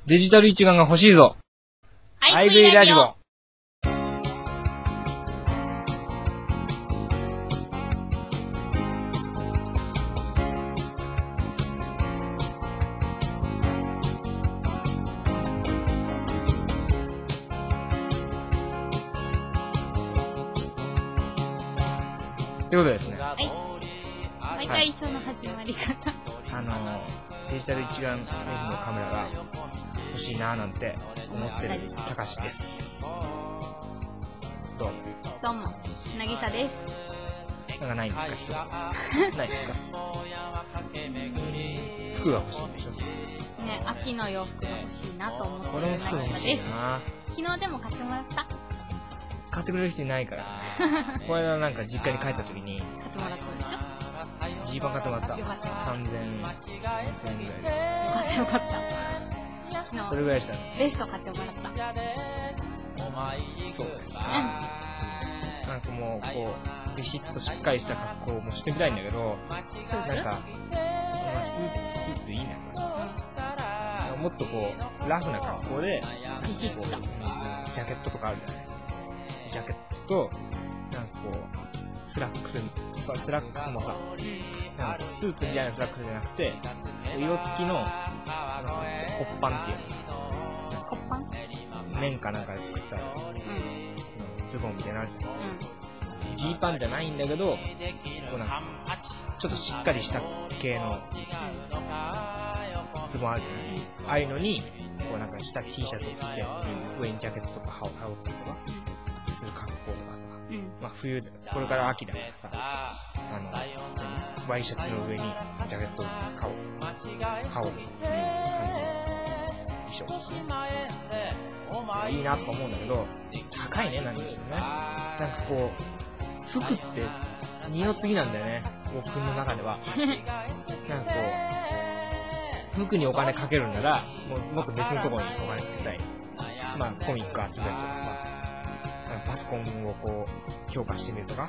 デジタル一眼が欲しいぞ。 iV ラジオ。 ということでですね。 はい。毎回一緒の始まり方。 デジタル一眼レフのカメラが欲しいなーなんて思ってるたかしです。どうも、なぎさです。 なんかないんですか、人が。ないですか。服が欲しいんでしょ。 ね、秋の洋服が欲しいなと思ってるこれも服が欲しいな。 昨日でも買ってもらった？ 買ってくれる人いないから。これはなんか実家に帰った時に買ってもらったでしょ。 ジーパン買ってもらった。 よかった。 3000円ぐらいで。 よかった。 それぐらいしかない。 ベスト買ってもらった。 そうですね。なんかもうこうビシッとしっかりした格好もしてみたいんだけど、なんかスーツでいいな。もっとこうラフな格好でビシッとジャケットとかあるじゃない。ジャケットとなんかこうスラックスもさ、なんかスーツみたいなスラックスじゃなくて色付きのコッパンっていうの。 コッパン？ 綿かなんかで作ったズボンみたいなのあるじゃん。ジーパンじゃないんだけど、こうなんかちょっとしっかりした系のズボンあるじゃない。ああいうのにこうなんか下 T シャツを着て、上にジャケットとか羽織ったりとかする格好とかさ、まあ冬でこれから秋だからさ、ワイシャツの上にジャケットを羽織る感じの衣装ですね。いいなとか思うんだけど、高いね、なんでしょうね。なんかこう服って二の次なんだよね、僕の中では。なんかこう服にお金かけるならもっと別のところにお金かけたい。まあコミック集めるとかさ、パソコンをこう強化してみるとか、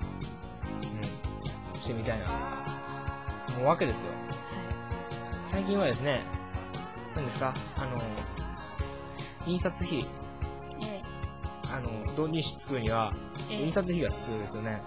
してみたいなもうわけですよ。最近はですね、何ですか、印刷費、導入紙作るには印刷費が必要ですよね。はい。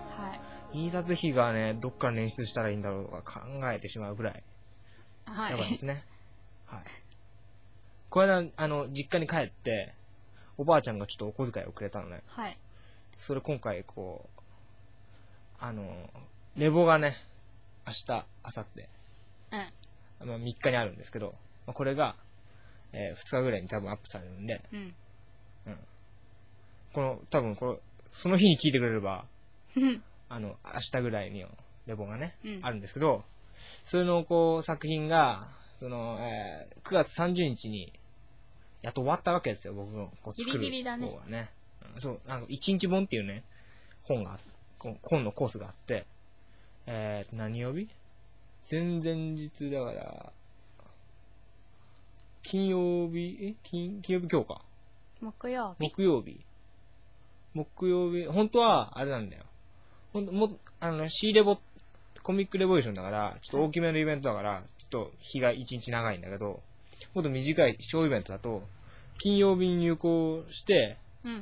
印刷費がね、どっから捻出したらいいんだろうとか考えてしまうぐらいやばいですね。はい。これは実家に帰っておばあちゃんがちょっとお小遣いをくれたのね。はい。それ今回こうレボがね、明日明後日、まあ3日にあるんですけど、まあ、これが、2日ぐらいに多分アップされるんで、多分その日に聞いてくれれば明日ぐらいにレボがね、あるんですけど、それのこう作品が9月30日にやっと終わったわけですよ、僕のこう作る方はね。そう、なんか1日本っていうね、本のコースがあって、何曜日？前々日だから、金曜日今日か。木曜日。本当は、あれなんだよ。C レボ、コミックレボリューションだから、ちょっと大きめのイベントだから、ちょっと日が1日長いんだけど、もっと短い小イベントだと、金曜日に入校して、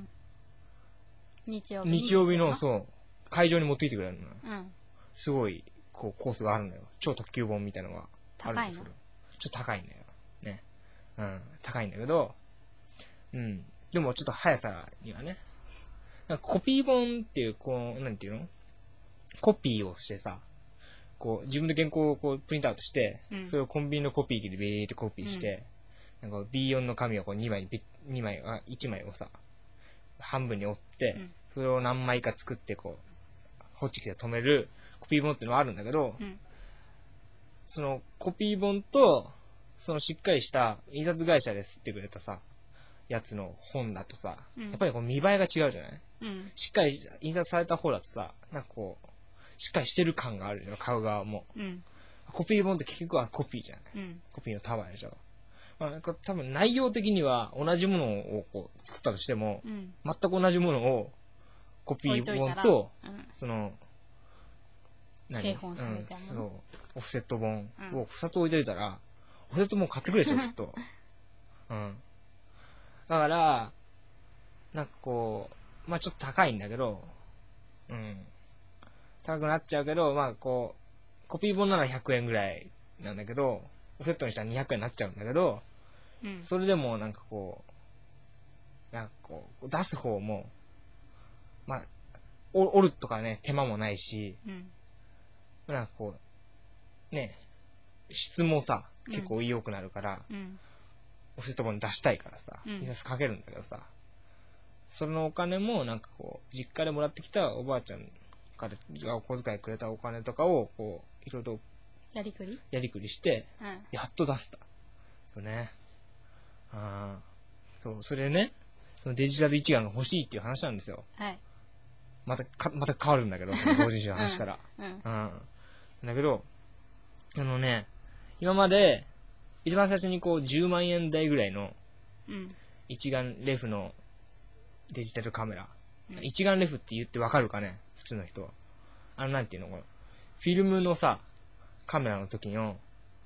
日曜日の、そう、会場に持ってきてくれるの。すごい、こう、コースがあるんだよ。超特急本みたいなのがあるんですけど。ちょっと高いんだよ。ね。高いんだけど、でもちょっと速さにはね、なんかコピー本っていう、こう、なんていうの？コピーをしてさ、こう、自分で原稿をこう、プリントアウトして、それをコンビニのコピー機でビーってコピーして、なんか B4 の紙をこう1枚をさ、半分に折って、それを何枚か作って、こう、ホッチキスで留めるコピー本っていうのはあるんだけど、そのコピー本と、そのしっかりした印刷会社で吸ってくれたさ、やつの本だとさ、やっぱりこう見栄えが違うじゃない？しっかり印刷された方だとさ、なんかこう、しっかりしてる感があるよ、買う側も。コピー本って結局はコピーじゃない？コピーの束でしょ。まあ、多分内容的には同じものをこう作ったとしても、全く同じものをコピー本と、その、 製本されたもの、 オフセット本を2つ置いておいたら、オフセット本買ってくれでしょ、きっと。 うん。だから、なんかこう、まあちょっと高いんだけど、うん。高くなっちゃうけど、まあこう、コピー本なら100円ぐらいなんだけど、セットにしたら200円になっちゃうんだけど、 うん。 それでもなんかこう、なんかこう、出す方も、まあ、折るとかね、手間もないし、 うん。 なんかこう、ね、質もさ、結構良くなるから、 うん。 おセット本に出したいからさ、 うん印刷かけるんだけどさ、そのお金もなんかこう、実家でもらってきたおばあちゃんからお小遣いくれたお金とかを、こう、いろいろやりくりやりくりして、 うん。 やっと出せた。よね。ああ。そう、それね、そのデジタル一眼が欲しいっていう話なんですよ。 はい。 また変わるんだけど、その同人誌の話から。 うん。 だけど、今まで、一番最初にこう10万円台ぐらいのうん。 一眼レフのデジタルカメラ。 うん一眼レフって言ってわかるかね、普通の人。なんていうのこの、フィルムのさ、カメラの時の、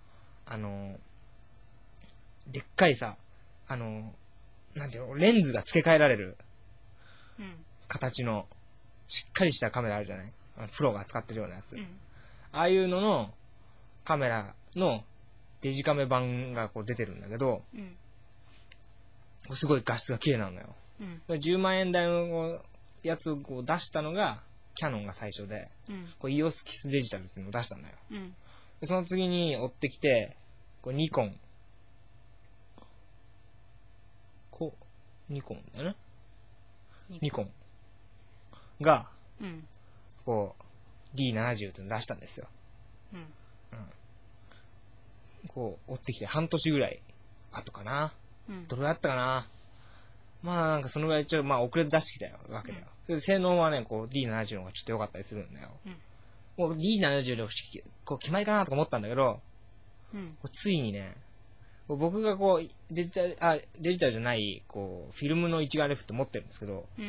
でっかいさ、なんていうの、レンズが付け替えられるうん。 形の、しっかりしたカメラあるじゃないプロが使ってるようなやつ。 うん。 ああいうののカメラのデジカメ版がこう出てるんだけど、 うん。 すごい画質が綺麗なのよ。 うん。 10万円台のやつをこう出したのが、キャノンが最初で、 うん。 こう EOS キスデジタルっていうのを出したんだよ。 うん。 でその次に追ってきて、こうニコンだよね。ニコンが、 うん。 こう、D70 っていうのを出したんですよ。 うん。 こう、追ってきて半年ぐらい後かな。 うん。 どれだったかな。まあなんかそのぐらいまあ遅れて出してきたわけだよ。それで性能はね、こう D70 の方がちょっと良かったりするんだよ。もう D70 でこう決まりかなとか思ったんだけど、 うん。 ついにね、僕がこうデジタルじゃない、こう、フィルムの一眼レフって持ってるんですけど、 うん。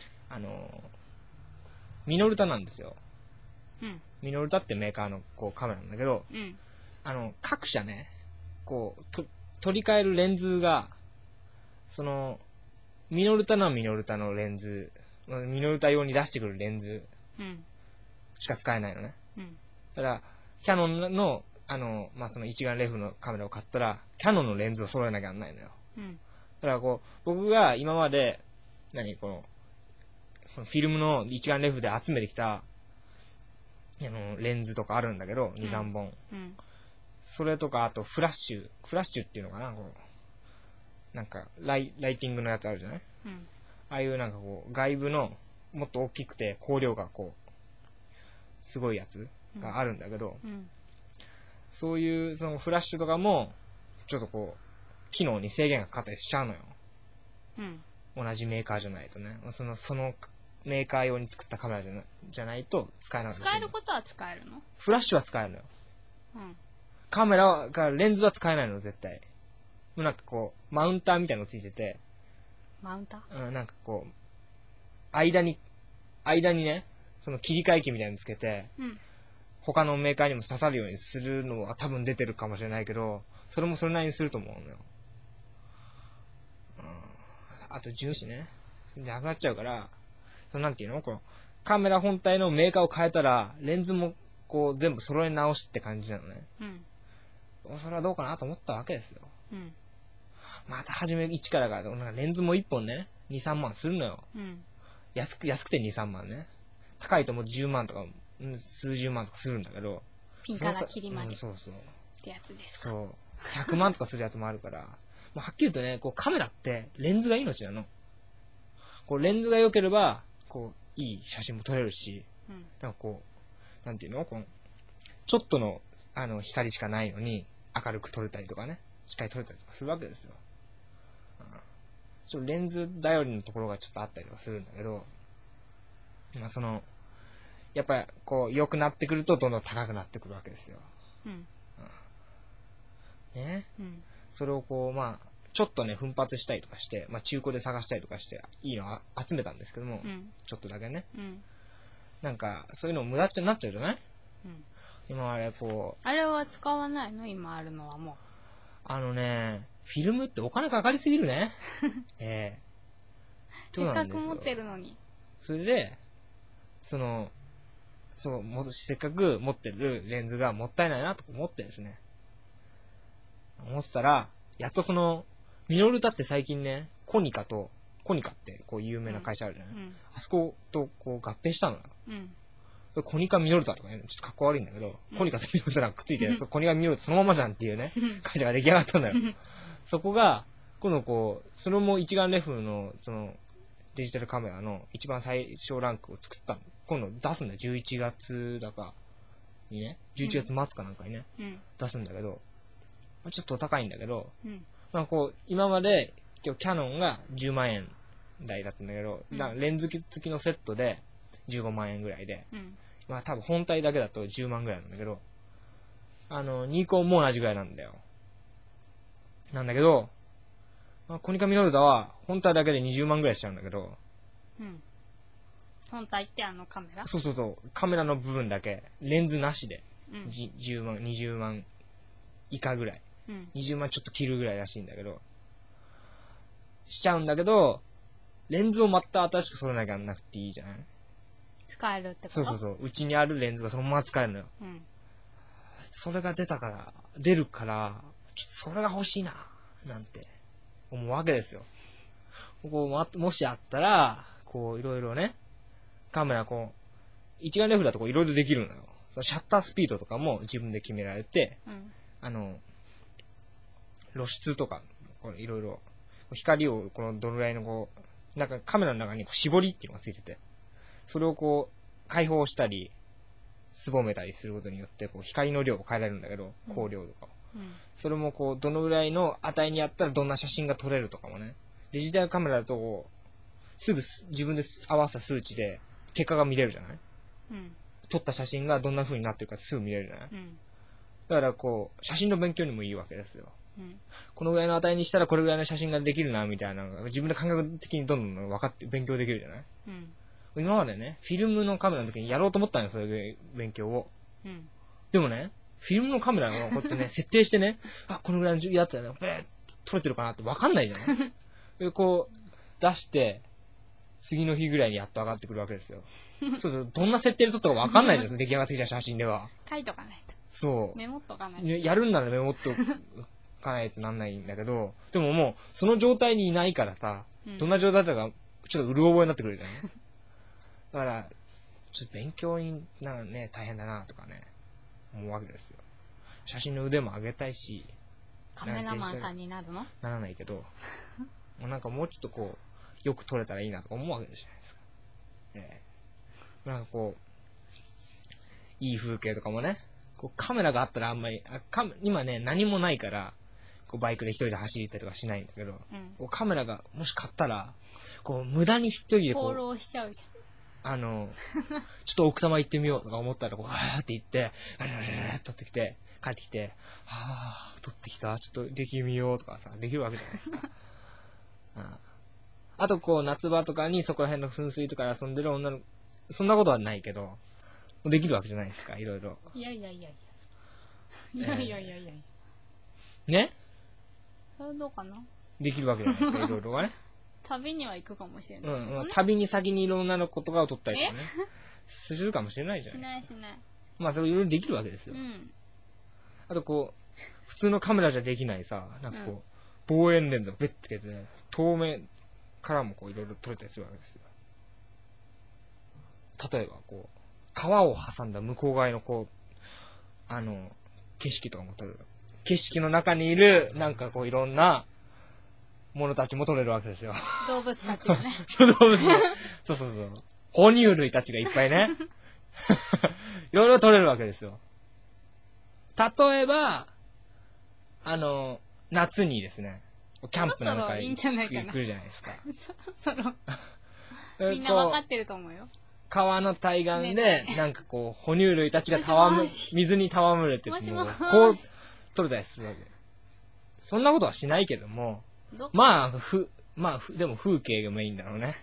ミノルタなんですよ。 うん。 ミノルタってメーカーのこうカメラなんだけど、 うん。 各社ね、こう、取り替えるレンズが、その、ミノルタのミノルタのレンズ、ミノルタ用に出してくるレンズうん。 しか使えないのね。 うん。 だから、キャノンの、まあ、その一眼レフのカメラを買ったら、キャノンのレンズを揃えなきゃならないのよ。 うん。 だからこう、僕が今まで、このフィルムの一眼レフで集めてきた、レンズとかあるんだけど、2、3本。 うん。 それとか、あとフラッシュっていうのかな、こう、なんかライティングのやつあるじゃないうん。 ああいうなんかこう、外部の、もっと大きくて光量がこう、すごいやつがあるんだけど、 うん。 そういうそのフラッシュとかも、ちょっとこう、機能に制限がかかったりしちゃうのよ。 うん。 同じメーカーじゃないとね。そのメーカー用に作ったカメラじゃないと使えなかったりす使えることは使えるの？ フラッシュは使えるのよ。 うん。 カメラが、レンズは使えないの、絶対。なんかこう、マウンターみたいなのついてて、 マウンター？ なんかこう、間にね、その切り替え器みたいなのつけて、 うん。 他のメーカーにも刺さるようにするのは多分出てるかもしれないけど、それもそれなりにすると思うのよ。あと重視ね。なくなっちゃうから、なんていうのこのカメラ本体のメーカーを変えたら、レンズもこう全部揃え直しって感じなのね。 うん。 それはどうかなと思ったわけですよ。 うん。 また初め一からなんかレンズも1本ね、2、3万するのよ。 うん。 安くて2、3万ね。高いともう10万とか、数十万とかするんだけど。 ピンからキリまで。 そうそう。 ってやつですか。 そう。100万とかするやつもあるから。もうはっきり言うとね、こうカメラってレンズが命なの。こうレンズが良ければ、こう、いい写真も撮れるし、 うん。 なんかこう、なんていうのこのちょっとの、光しかないのに、明るく撮れたりとかね、しっかり撮れたりとかするわけですよ。レンズ頼りのところがちょっとあったりとかするんだけど、まあやっぱりこう、良くなってくるとどんどん高くなってくるわけですよ。 うん。 ね。 うん。 それをこう、まあ、ちょっとね、奮発したりとかして、まあ中古で探したりとかして、いいの集めたんですけども、 うん。 ちょっとだけね。 うん。 なんか、そういうの無駄になっちゃうじゃないうん。 今あれこう、 あれは使わないの？今あるのはもう。 フィルムってお金かかりすぎるね。 せっかく持ってるのに。 それで、せっかく持ってるレンズがもったいないなと思ってですね。思ってたら、やっとミノルタって最近ね、コニカってこう有名な会社あるじゃない、あそことこう合併したのよ。コニカミノルタとかね、ちょっとかっこ悪いんだけど、コニカとミノルタがくっついて、コニカミノルタそのままじゃんっていうね、会社が出来上がったんだよ。そこが、今度それも一眼レフの、デジタルカメラの一番最小ランクを作ったの。今度出すんだよ。11月だかにね、11月末かなんかにね、出すんだけど、ちょっと高いんだけど、今まで、キャノンが10万円台だったんだけど、レンズ付きのセットで15万円ぐらいで、多分本体だけだと10万ぐらいなんだけど、ニコンも同じぐらいなんだよ。なんだけど、コニカミノルタは本体だけで20万ぐらいしちゃうんだけど、 本体ってカメラ？ そう。カメラの部分だけ、レンズなしで、10万、20万以下ぐらい。20万ちょっと切るぐらいらしいんだけど、しちゃうんだけど、レンズをまた新しく揃えなきゃなくていいじゃない？ 使えるってこと？ そう。うちにあるレンズがそのまま使えるのよ。それが出るから、それが欲しいな、なんて思うわけですよ。もしあったら、いろいろね、カメラ一眼レフだといろいろできるのよ。シャッタースピードとかも自分で決められて、露出とか、いろいろ、光をどのぐらいのなんかカメラの中に絞りっていうのがついてて、それを開放したり、すぼめたりすることによって、光の量を変えられるんだけど、光量とかを。それもどのぐらいの値にやったらどんな写真が撮れるとかもね。デジタルカメラだとすぐ自分で合わせた数値で結果が見れるじゃない、撮った写真がどんな風になってるかすぐ見れるじゃない、だから写真の勉強にもいいわけですよ。このぐらいの値にしたらこれぐらいの写真ができるな、みたいなのが自分で感覚的にどんどん分かって勉強できるじゃない、今までね、フィルムのカメラの時にやろうと思ったんよ、そういう勉強を。でもね、フィルムのカメラをこうやってね、設定してね、このぐらいのやつだね、撮れてるかなって分かんないじゃないで、出して、次の日ぐらいにやっと上がってくるわけですよ。どんな設定で撮ったか分かんないですよ、出来上がってきた写真では。 書いとかないと。 そう。 メモっとかないと。 やるんならメモっとかないとなんないんだけど、でももう、その状態にいないからさ、どんな状態だったか、ちょっとうる覚えになってくるじゃん。だから、ちょっと勉強に大変だなとかね、思うわけですよ。写真の腕も上げたいし、 カメラマンさんになるの？ ならないけど、もうちょっとよく撮れたらいいなとか思うわけじゃないですか。いい風景とかもね、カメラがあったらあんまり、今ね、何もないから、バイクで一人で走り行ったりとかしないんだけど、カメラがもし買ったら、無駄に一人で放浪しちゃうじゃん。 ちょっと奥多摩行ってみようとか思ったら、って行って、撮ってきて、帰ってきて、撮ってきた、ちょっとできてみようとかさ、できるわけじゃないですか。あと夏場とかにそこら辺の噴水とか遊んでる女の、そんなことはないけど、できるわけじゃないですか、いろいろ。 いや。 ね？ それどうかな？ できるわけじゃないですか、いろいろがね。 旅には行くかもしれない、 旅に先にいろんなのことがを撮ったりとかね。するかもしれないじゃん。 しない。 それいろいろできるわけですよ。あと普通のカメラじゃできないさ、望遠レンズをベッつけてね、遠目からもいろいろ撮れたりするわけですよ。例えば川を挟んだ向こう側の景色とかも撮れる。景色の中にいる、いろんなものたちも撮れるわけですよ。 動物たちがね。 動物そう。哺乳類たちがいっぱいね。いろいろ撮れるわけですよ。例えば、夏にですね、キャンプなんか行くじゃないですか。 そろみんな分かってると思うよ。 川の対岸で、哺乳類たちが水に戯れてても、撮れたりするわけ。そんなことはしないけども、でも風景がメインだろうね。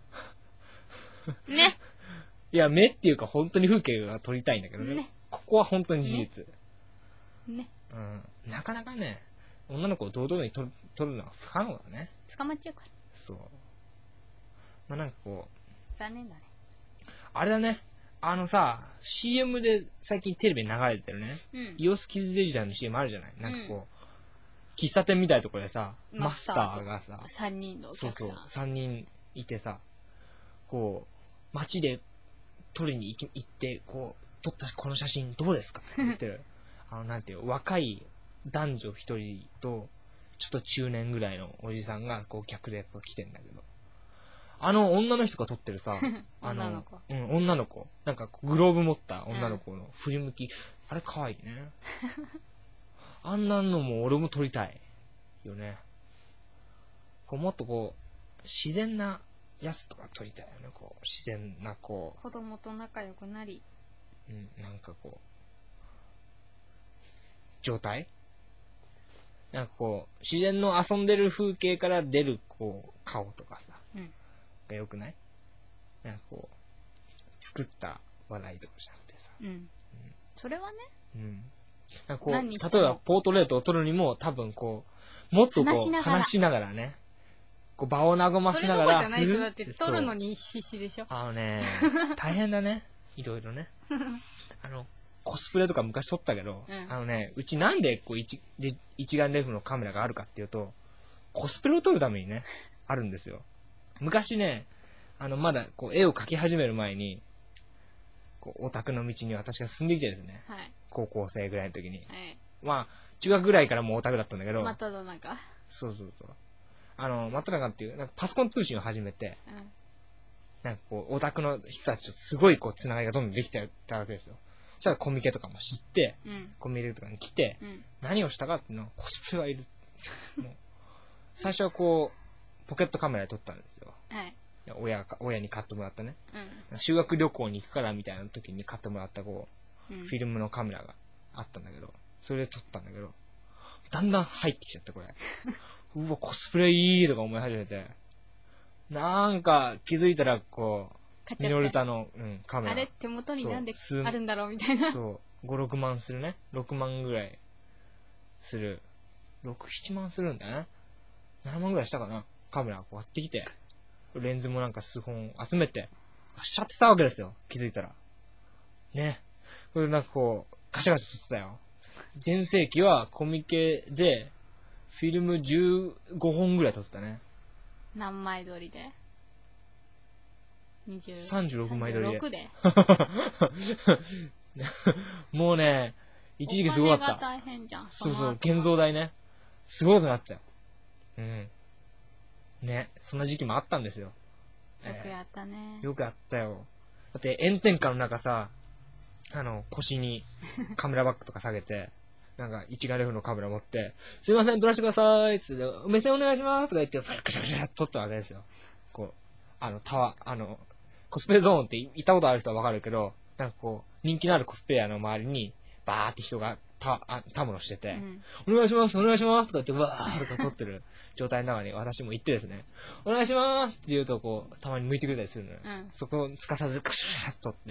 ね。 いや、目っていうか本当に風景が撮りたいんだけどね。ここは本当に事実。 ね。 なかなかね、 女の子を堂々に撮るのは不可能だね。 捕まっちゃうから。 そう。まあなんかこう。残念だね。 あれだね。CM で最近テレビに流れてるね。イオスキズデジタルの CM あるじゃない。なんかこう、喫茶店みたいなところでさ、マスターがさ、 3人のお客さん。 そうそう、3人いてさ、こう、街で撮りに行って、こう、撮ったこの写真どうですかって言ってる。なんていう、若い男女一人と、ちょっと中年ぐらいのおじさんが、こう、客で来てんだけど、女の人が撮ってるさ、 女の子。 女の子。なんか、グローブ持った女の子の振り向き、あれ可愛いね。あんなのも俺も撮りたい。よね。こう、もっとこう、自然なやつとか撮りたいよね。こう、自然な、こう。 子供と仲良くなり。 なんかこう、状態なんかこう、自然の遊んでる風景から出る、こう、顔とかさ。が良くない？なんかこう、作った話題とかじゃなくてさ。 それはね。 なんかこう、例えばポートレートを撮るにも多分こう、もっとこう、話しながらね。こう、場を和ませながら。それどころじゃない人だって撮るのに必死でしょ。 大変だね。いろいろね。コスプレとか昔撮ったけど、うちなんでこう一眼レフのカメラがあるかっていうと、コスプレを撮るためにね、あるんですよ。昔ね、まだこう絵を描き始める前に、こうオタクの道に私が進んできてですね、高校生ぐらいの時に、まあ中学ぐらいからもうオタクだったんだけど、 真っ只中。 そう真っ只中っていうなんかパソコン通信を始めて、なんかこうオタクの人たちとすごいこうつながりがどんどんできてたわけですよ。そしたらコミケとかも知って、コミケとかに来て、何をしたかっていうのはコスプレはいる。もう最初はこうポケットカメラで撮ったんですよ。親に買ってもらったね、修学旅行に行くからみたいな時に買ってもらったこう、フィルムのカメラがあったんだけど、それで撮ったんだけど、だんだん入ってきちゃってこれ。うわ、コスプレいいとか思い始めて、なんか気づいたらこう、ミノルタの、カメラ。 あれ手元になんであるんだろうみたいな。 そう、5、6万するね。6万ぐらいする。6、7万するんだね。7万ぐらいしたかな。カメラを割ってきて、レンズもなんか数本集めて、しちゃってたわけですよ。気づいたら。ね。これなんかこう、ガシャガシャ撮ってたよ。全盛期はコミケで、フィルム15本ぐらい撮ってたね。 何枚撮りで 36枚撮りで。 36でもうね、一時期すごかった。 お金が大変じゃん。 そう、現像代ね。すごいことになったよ。ね、そんな時期もあったんですよ。 よくやったね。 よくやったよ。だって炎天下の中さ、腰にカメラバッグとか下げて、なんか一眼レフのカメラ持って、すいません、撮らせてくださいって言って、目線お願いしますとか言って、ガシャガシャって撮ったわけですよ。こう、コスプレゾーンって行ったことある人はわかるけど、なんかこう、人気のあるコスプレイヤーの周りに、バーって人がたむろしてて、お願いします、お願いしますとか言って、わーとか撮ってる状態の中に私も行ってですね、お願いしますって言うと、こう、たまに向いてくれたりするのよ。そこをつかさず、ガシャガシャって撮って、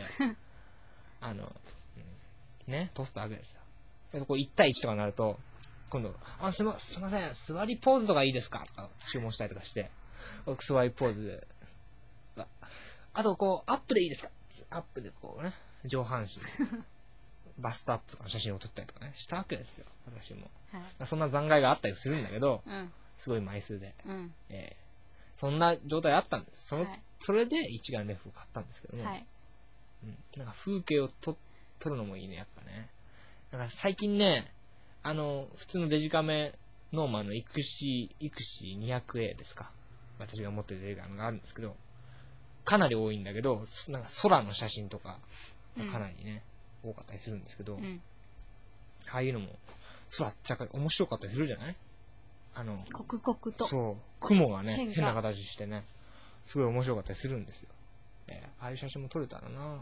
ね、撮ったわけですよ。でこう1対1とかになると、今度、すいません、座りポーズとかいいですかとか注文したりとかして、座りポーズで、あとこう、アップでいいですかアップでこうね、上半身、バストアップとかの写真を撮ったりとかね、したわけですよ、私も。そんな残骸があったりするんだけど、すごい枚数で。そんな状態あったんです。それで一眼レフを買ったんですけども、なんか風景を撮るのもいいね、やっぱね。なんか最近ね、普通のデジカメ、ノーマンのイクシ 200A ですか。私が持ってるデジカメがあるんですけど、かなり多いんだけど、なんか空の写真とか、かなりね、多かったりするんですけど、ああいうのも、空面白かったりするじゃない？ 刻々と。 そう、雲がね、変な形してね、すごい面白かったりするんですよ。ああいう写真も撮れたらなーって。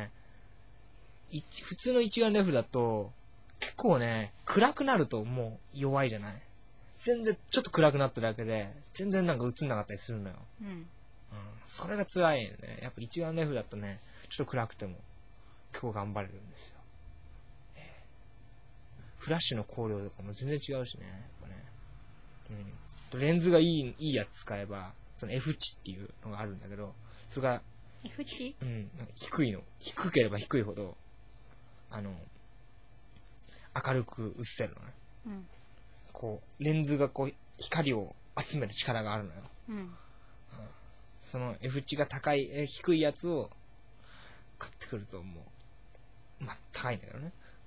普通の一眼レフだと、結構ね、暗くなるともう弱いじゃない？全然ちょっと暗くなっただけで、全然なんか映んなかったりするのよ。それが辛いよね。やっぱ一眼レフだとね、ちょっと暗くても、結構頑張れるんですよ。 フラッシュの光量とかも全然違うしね。やっぱね。レンズがいいやつ使えば、その F 値っていうのがあるんだけど、それが、 F 値？ なんか低いの。低ければ低いほど、明るく映せるのね。こう、レンズがこう、光を集める力があるのよ。その F 値が低いやつを買ってくるともう、高いんだけどね。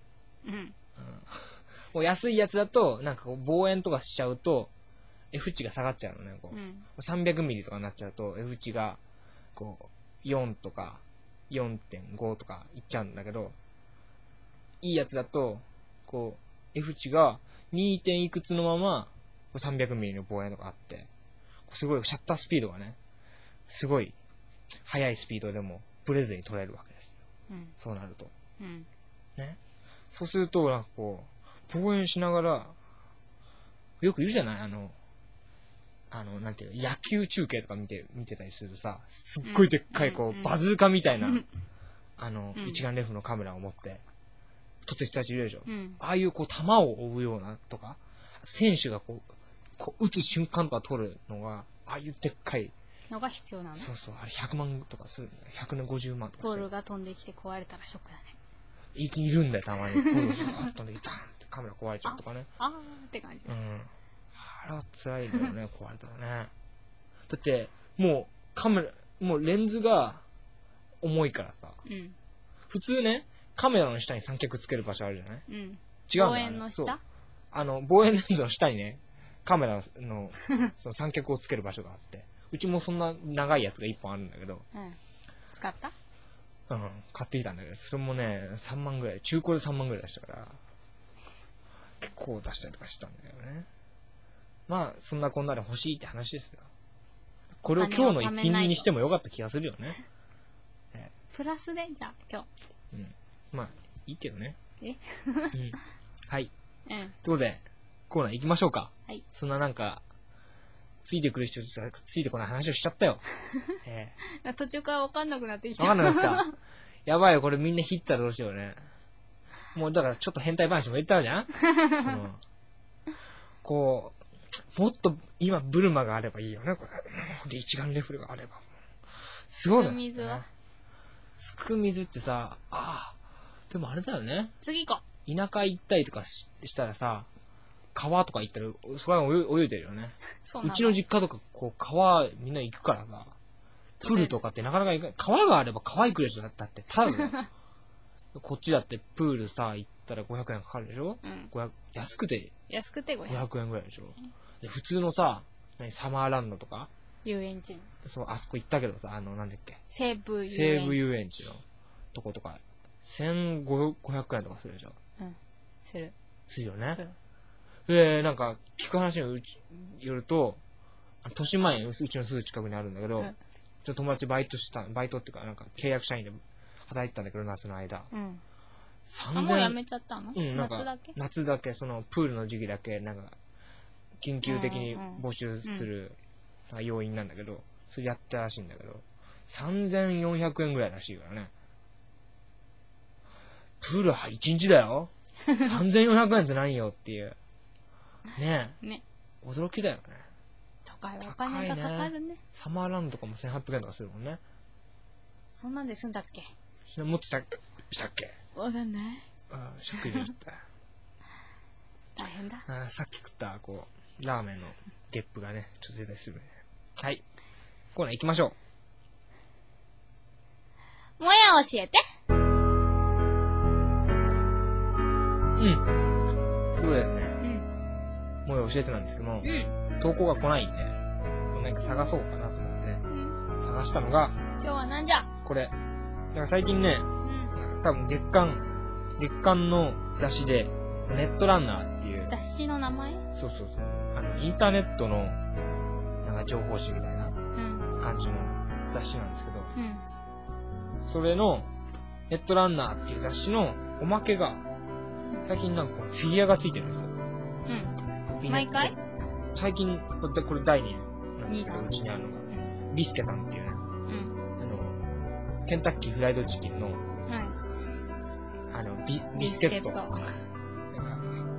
もう安いやつだと、なんかこう、望遠とかしちゃうと、F 値が下がっちゃうのね。こう300ミリとかになっちゃうと、F 値が、こう、4とか、4.5 とかいっちゃうんだけど、いいやつだと、こう、F 値が 2. 点いくつのまま、300ミリの望遠とかあって、すごいシャッタースピードがね、すごい、速いスピードでも、ブレずに撮れるわけですよ。そうなると。ね。そうすると、なんかこう、望遠しながら、よく言うじゃないなんていうの、野球中継とか見てたりするとさ、すっごいでっかい、こう、バズーカみたいな、一眼レフのカメラを持って、撮ってる人たちいるでしょ。ああいう、こう、球を追うようなとか、選手がこう、打つ瞬間とか撮るのが、ああいうでっかい、 のが必要なの？ そうそう、あれ100万とかするんだよ。150万とかする。 ボールが飛んできて壊れたらショックだね。 いるんだよ、たまに。ボールが飛んできて、ダーンってカメラ壊れちゃうとかね。 あーって感じ。 あれは辛いんだよね、壊れたらね。だって、もうレンズが重いからさ。普通ね、カメラの下に三脚つける場所あるじゃない？違うんだよ。 望遠の下？ 望遠レンズの下にね、カメラのその三脚をつける場所があって、うちもそんな長いやつが1本あるんだけど、 使った？ 買ってきたんだけど、それもね、3万ぐらい、中古で3万ぐらい出したから、結構出したりとかしたんだよね。まあ、そんなこんなで欲しいって話ですよ。これを今日の一品にしてもよかった気がするよね。 プラスで、じゃあ、今日。 まあ、いいけどね。はい。 ということで、コーナー行きましょうか。 はい。 そんななんか、ついてくる人ついてこない話をしちゃったよ。 途中から分かんなくなってきた。 分かんないですか？やばいよ、これみんなヒットはどうしようね。もうだからちょっと変態話も言ったじゃんこう、もっと今ブルマがあればいいよね、これ。で、一眼レフルがあれば。すごいね。 すく水は？ すく水ってさ、でもあれだよね。 次行こう。田舎行ったりとかしたらさ、川とか行ったら、そこは泳いでるよね。うちの実家とか、こう、川みんな行くからさ、プールとかってなかなか行かない。川があれば川行くでしょ、だって、ただだよ。こっちだってプールさ、行ったら500円かかるでしょ？安くて500円ぐらいでしょ？で、普通のさ、サマーランドとか遊園地。 そう、あそこ行ったけどさ、なんだっけ？ 西武遊園地のとことか、1500円とかするでしょ？ するよね。で、なんか、聞く話によると、豊島園、うちのすぐ近くにあるんだけど、ちょっと友達バイトっていうか、なんか契約社員で働いてたんだけど、夏の間。 もう辞めちゃったの？ なんか夏だけ、そのプールの時期だけ、なんか、緊急的に募集する要因なんだけど、それやったらしいんだけど、3400円ぐらいらしいからね。プールは1日だよ。3400円って何よっていう。ねえ。驚きだよね。 高いお金がかかるね。 サマーランドとかも1800円とかするもんね。 そんなんで済んだっけ？ もっとしたっけ？ わかんない。 ショック入れちゃった。 大変だ。 さっき食った、こう、ラーメンのゲップがね、ちょっと出たりするね。はい。コーナー行きましょう。もや教えて。 そうですね。もや教えてなんですけども、投稿が来ないんで、何か探そうかなと思ってね、探したのが、 今日は何じゃ？ これ。なんか最近ね、多分月刊の雑誌で、ネットランナーっていう。 雑誌の名前？ そう。インターネットの、なんか情報誌みたいな感じの雑誌なんですけど、それの、ネットランナーっていう雑誌のおまけが、最近なんかフィギュアがついてるんですよ。 毎回？ 最近、これ第2なんですけど、うちにあるのが、ビスケタンっていうね、ケンタッキーフライドチキンの、ビスケット。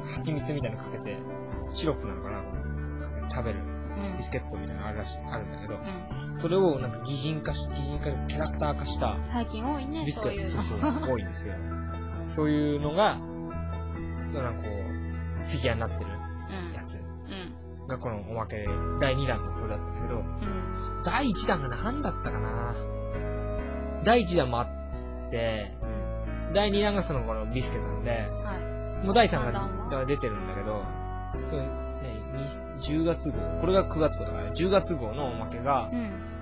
蜂蜜みたいなのかけて、シロップなのかなかけて食べるビスケットみたいなのあるんだけど、それをなんか擬人化、キャラクター化した最近多いね、 ビスケット、 そう多いんですよ。そういうのが、なんかこう、フィギュアになってるやつがこのおまけ、第2弾のそれだったんだけど、第1弾が何だったかな。第1弾もあって、第2弾がそのこのビスケさんで、もう第3が出てるんだけど、10月号、これが9月号だから、10月号のおまけが、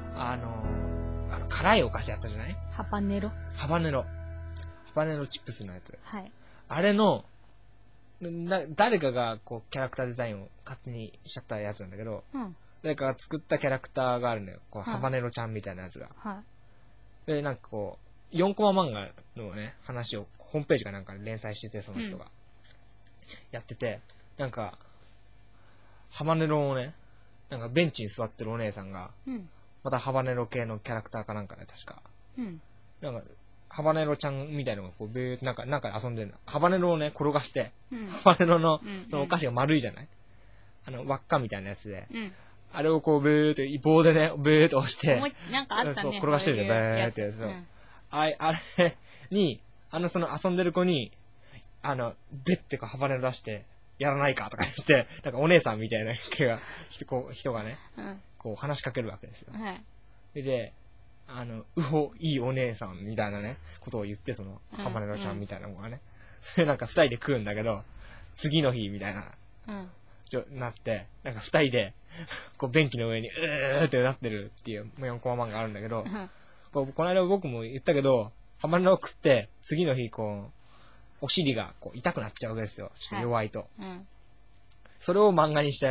辛いお菓子あったじゃない？ ハバネロチップスのやつ。 はい。 あれの、誰かがこうキャラクターデザインを勝手にしちゃったやつなんだけど、誰かが作ったキャラクターがあるんだよ。こうハバネロちゃんみたいなやつが。で、なんかこう、4コマ漫画のね、話をホームページかなんかで連載してて、その人が。やってて、なんか、ハバネロをね、なんかベンチに座ってるお姉さんが、またハバネロ系のキャラクターかなんかで、確か。なんか、ハバネロちゃんみたいなのがこう、なんか遊んでるの。ハバネロをね、転がして、ハバネロの、そのお菓子が丸いじゃない？輪っかみたいなやつで、あれをこう、棒でね、と押して、 なんかあったね。 転がしてるよ、ってやつを。あれに、その遊んでる子に、ベッてこうハバネロ出して、やらないかとか言って、なんかお姉さんみたいな人がね、こう話しかけるわけですよ。で、いいお姉さんみたいなね、ことを言って、その、ハバネロちゃんみたいな子がね、なんか二人で食うんだけど、次の日みたいな、なって、なんか二人で、こう、便器の上に、ってなってるっていう、4コマ漫画あるんだけど、この間僕も言ったけど、ハバネロを食って、次の日、こう、お尻がこう痛くなっちゃうわけですよ。ちょっと弱いと。それを漫画にして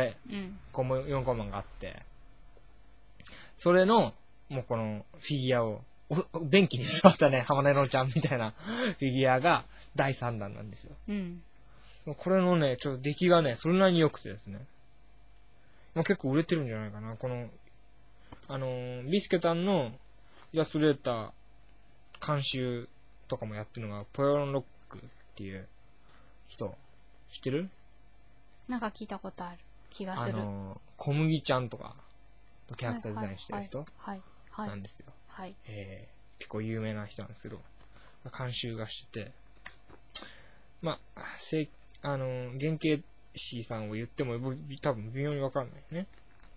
、4コマ漫画あって、それの、もうこのフィギュアを、便器に座ったね、ハバネロちゃんみたいなフィギュアが第3弾なんですよ。これのね、ちょっと出来がね、それなりに良くてですね。結構売れてるんじゃないかな。この、ビスケタンのイラストレーター監修とかもやってるのが、ポヨロンロックっていう人、知ってる？ なんか聞いたことある気がする。 小麦ちゃんとかのキャラクターデザインしてる人なんですよ。結構有名な人なんですけど、監修がしてて、まあ、原型師さんを言っても多分微妙にわかんないね。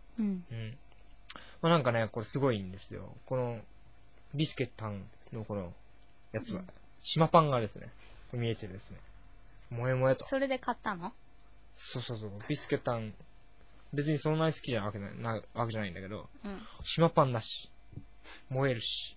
まあなんかね、これすごいんですよ。このビスケッタンのこのやつは、島パンがですね、見えてるですね。萌え萌えと。 それで買ったの？ そう。ビスケタン、別にそんなに好きじゃわけじゃないんだけど、島パンだし、燃えるし。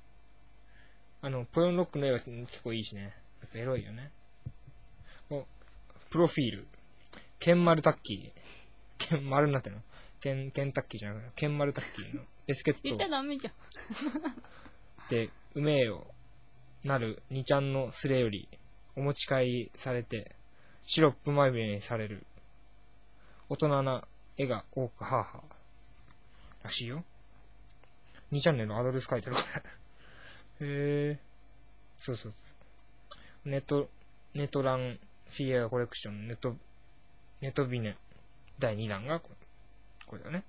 ポヨンロックの絵は結構いいしね。エロいよね。プロフィール。ケンマルタッキー。丸になってるの？ケンタッキーじゃなくて、ケンマルタッキーのビスケット。 言っちゃダメじゃん。 で、うめえよ。なる2ちゃんのスレよりお持ち帰りされてシロップまみれにされる大人な絵が多くはぁはぁらしいよ。2チャンネルのアドレス書いてるからへえ。そうネトランフィギュアコレクションネトビネ第2弾がこれだね。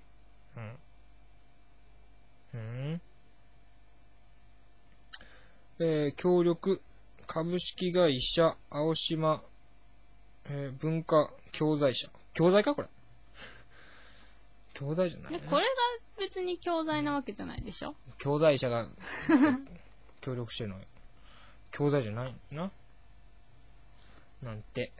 協力株式会社青島、文化教材社。教材かこれ。教材じゃない、ね、 これが別に教材なわけじゃないでしょ。 教材社が協力してるの教材じゃないな。なんて。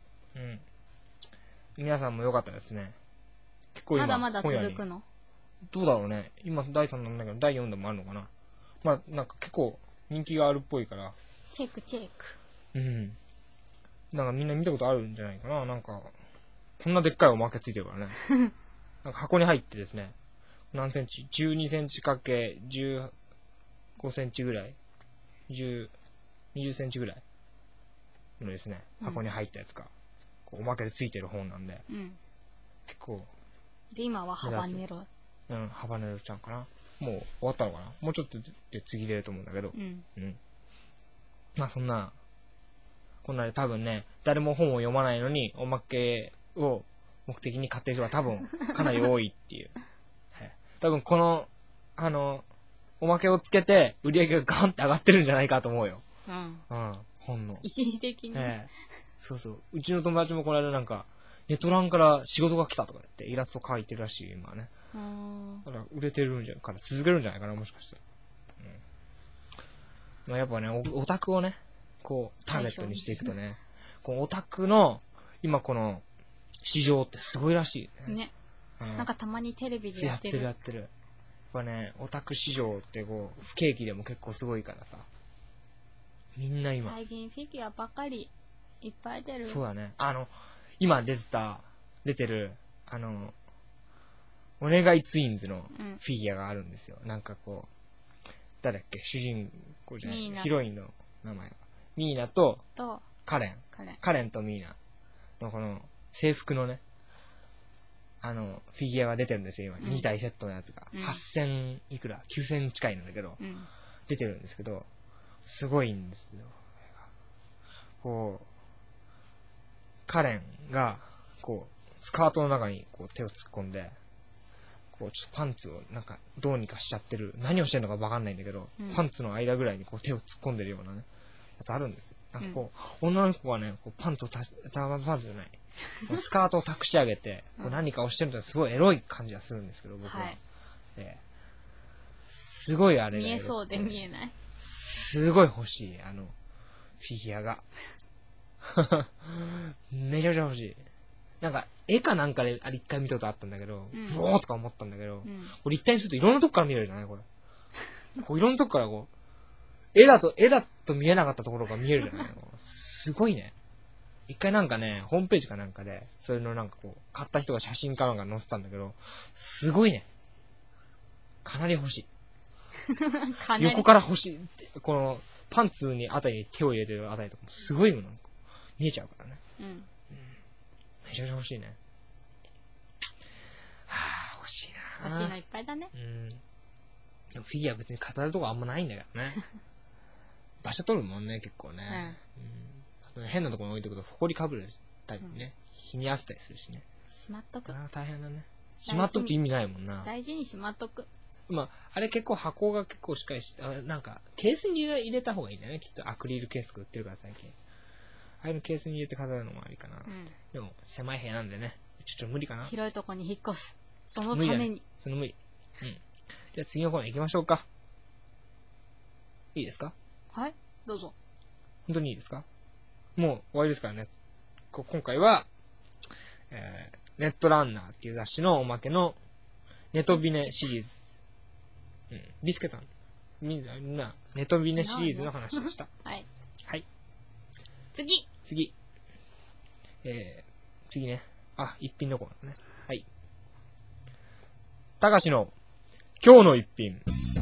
皆さんもよかったですね。結構今まだ続くの？ どうだろうね。今第3なんだけど第4弾もあるのかな。まあなんか結構人気があるっぽいから。 チェック。 なんかみんな見たことあるんじゃないかな。なんか、こんなでっかいおまけついてるからね。なんか箱に入ってですね、何センチ ?12 センチかけ15センチぐらい ?20 センチぐらいのですね、箱に入ったやつが、こうおまけでついてる本なんで、結構。 で、今はハバネロ。 ハバネロちゃんかな。もう終わったのかな。もうちょっとで次出ると思うんだけど。まあそんなこんなで多分ね、誰も本を読まないのに、おまけを目的に買ってる人が多分、かなり多いっていう。はい、多分この、おまけをつけて、売り上げがガンって上がってるんじゃないかと思うよ。うん。本の。 一時的に。 そうそう。うちの友達もこの間なんか、ネット欄から仕事が来たとか言って、イラスト描いてるらしい、今ね。だから売れてるんじゃから続けるんじゃないかな、もしかしたら。まあ、やっぱね、オタクをね、こう、ターゲットにしていくとね、こうオタクの、今この、市場ってすごいらしいね。 なんかたまにテレビでやってる。やっぱね、オタク市場ってこう、不景気でも結構すごいからさ。みんな今。 最近フィギュアばかり、いっぱい出る。 そうだね。今出てる、お願いツインズのフィギュアがあるんですよ。なんかこう、誰だっけ、主人公じゃない、ヒロインの名前が。ミーナと、カレンとミーナのこの制服のね、フィギュアが出てるんですよ、今。2体セットのやつが。8000いくら ?9000 近いんだけど、出てるんですけど、すごいんですよ。こう、カレンが、こう、スカートの中にこう手を突っ込んで、こう、ちょっとパンツをなんかどうにかしちゃってる。何をしてるのかわかんないんだけど、パンツの間ぐらいにこう手を突っ込んでるようなね、やつあるんですよ。なんかこう、女の子がね、こうパンツじゃない。スカートを託し上げて、こう何かをしてるとすごいエロい感じがするんですけど、僕は。すごいあれが。 見えそうで見えない。 すごい欲しい、フィギュアが。めちゃくちゃ欲しい。なんか、絵かなんかであれ一回見たことあったんだけど、ブオーとか思ったんだけど、これ立体にするといろんなとこから見えるじゃないこれ。こういろんなとこからこう、絵だと見えなかったところが見えるじゃないすごいね。一回なんかね、ホームページかなんかで、それのなんかこう、買った人が写真かなんか載せたんだけど、すごいね。かなり欲しい。横から欲しい。この、パンツにあたりに手を入れてるあたりとかもすごいもん、見えちゃうからね。めちゃくちゃ欲しいね。欲しいな。 欲しいのいっぱいだね。 でもフィギュア別に語るとこあんまないんだけどね。場所取るもんね、結構ね。変なところに置いておくと、ほこりかぶるたりね、日に当てたりするしね。 しまっとく。 大変だね。しまっとくと意味ないもんな。 大事にしまっとく。 まあ、あれ結構箱が結構しっかりして、なんか、ケースに入れた方がいいんだよね。きっとアクリルケースが売ってるから最近。ああいうのケースに入れて飾るのもありかな。でも、狭い部屋なんでね。ちょっと無理かな。 広いとこに引っ越す。そのために。 その無理。じゃあ次のコーナー行きましょうか。いいですか？ はい、どうぞ。 本当にいいですか？もう終わりですからね。今回は、ネットランナーっていう雑誌のおまけのネトビネシリーズ。ビスケさん。みんな、ネトビネシリーズの話でした。 はい。 はい。 次。 次ね。一品のコーナーね。はい。たかしの今日の一品。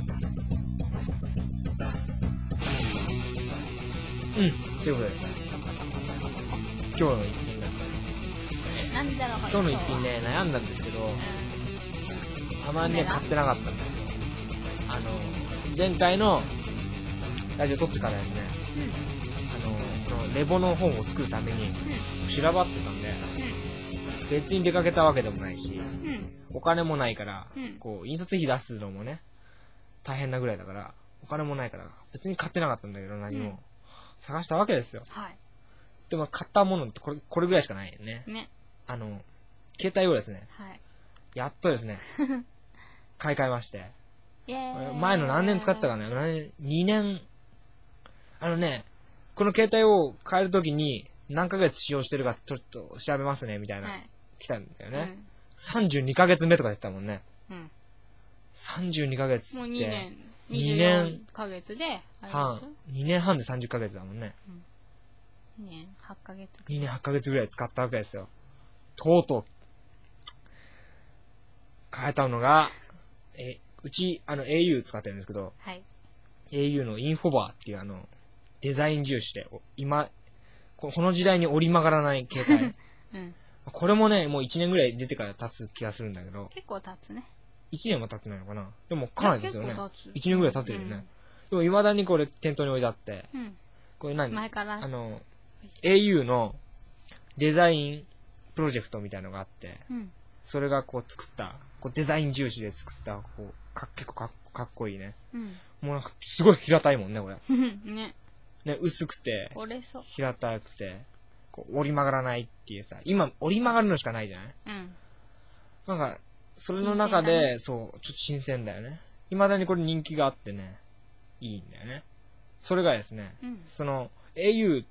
ということで、今日の一品なんです。 なんだろう、 今日の一品ね、悩んだんですけど、あまりね、買ってなかったんですよ。前回のラジオ撮ってからですね、そのレボの本を作るために、修羅場ってたんで、別に出かけたわけでもないし、お金もないから、こう、印刷費出すのもね、大変なぐらいだから、お金もないから、別に買ってなかったんだけど、何も。探したわけですよ。でも買ったものってこれぐらいしかないよね。携帯をですね、やっとですね、買い替えまして、前の何年使ってたかね、2年、この携帯を変えるときに何ヶ月使用してるかちょっと調べますね、みたいな、来たんだよね。32ヶ月目とか言ってたもんね。32ヶ月って。 もう2年。2年ヶ月で、 2年半で30ヶ月だもんね。 2年8ヶ月。 2年8ヶ月ぐらい使ったわけですよ。とうとう、変えたのが、うち、au 使ってるんですけど、au のインフォバーっていうデザイン重視で、今、この時代に折り曲がらない携帯。これもね、もう1年ぐらい出てから経つ気がするんだけど。 結構経つね。 1年は経ってないのかな？でもかなりですよね。1年ぐらい経ってるよね。でも未だにこれ店頭に置いてあって。これ何？ 前から au のデザインプロジェクトみたいなのがあって、 うん、 それがこう作った、こうデザイン重視で作った、こう、結構かっこいいね。 うん、 もうなんかすごい平たいもんね、これ。 ね。 ね、薄くて、 折れそう。 平たくて、こう折り曲がらないっていうさ、今折り曲がるのしかないじゃない？ うん。 なんか、それの中で、そう、ちょっと新鮮だよね。未だにこれ人気があってね、いいんだよね。それがですね、その、au って、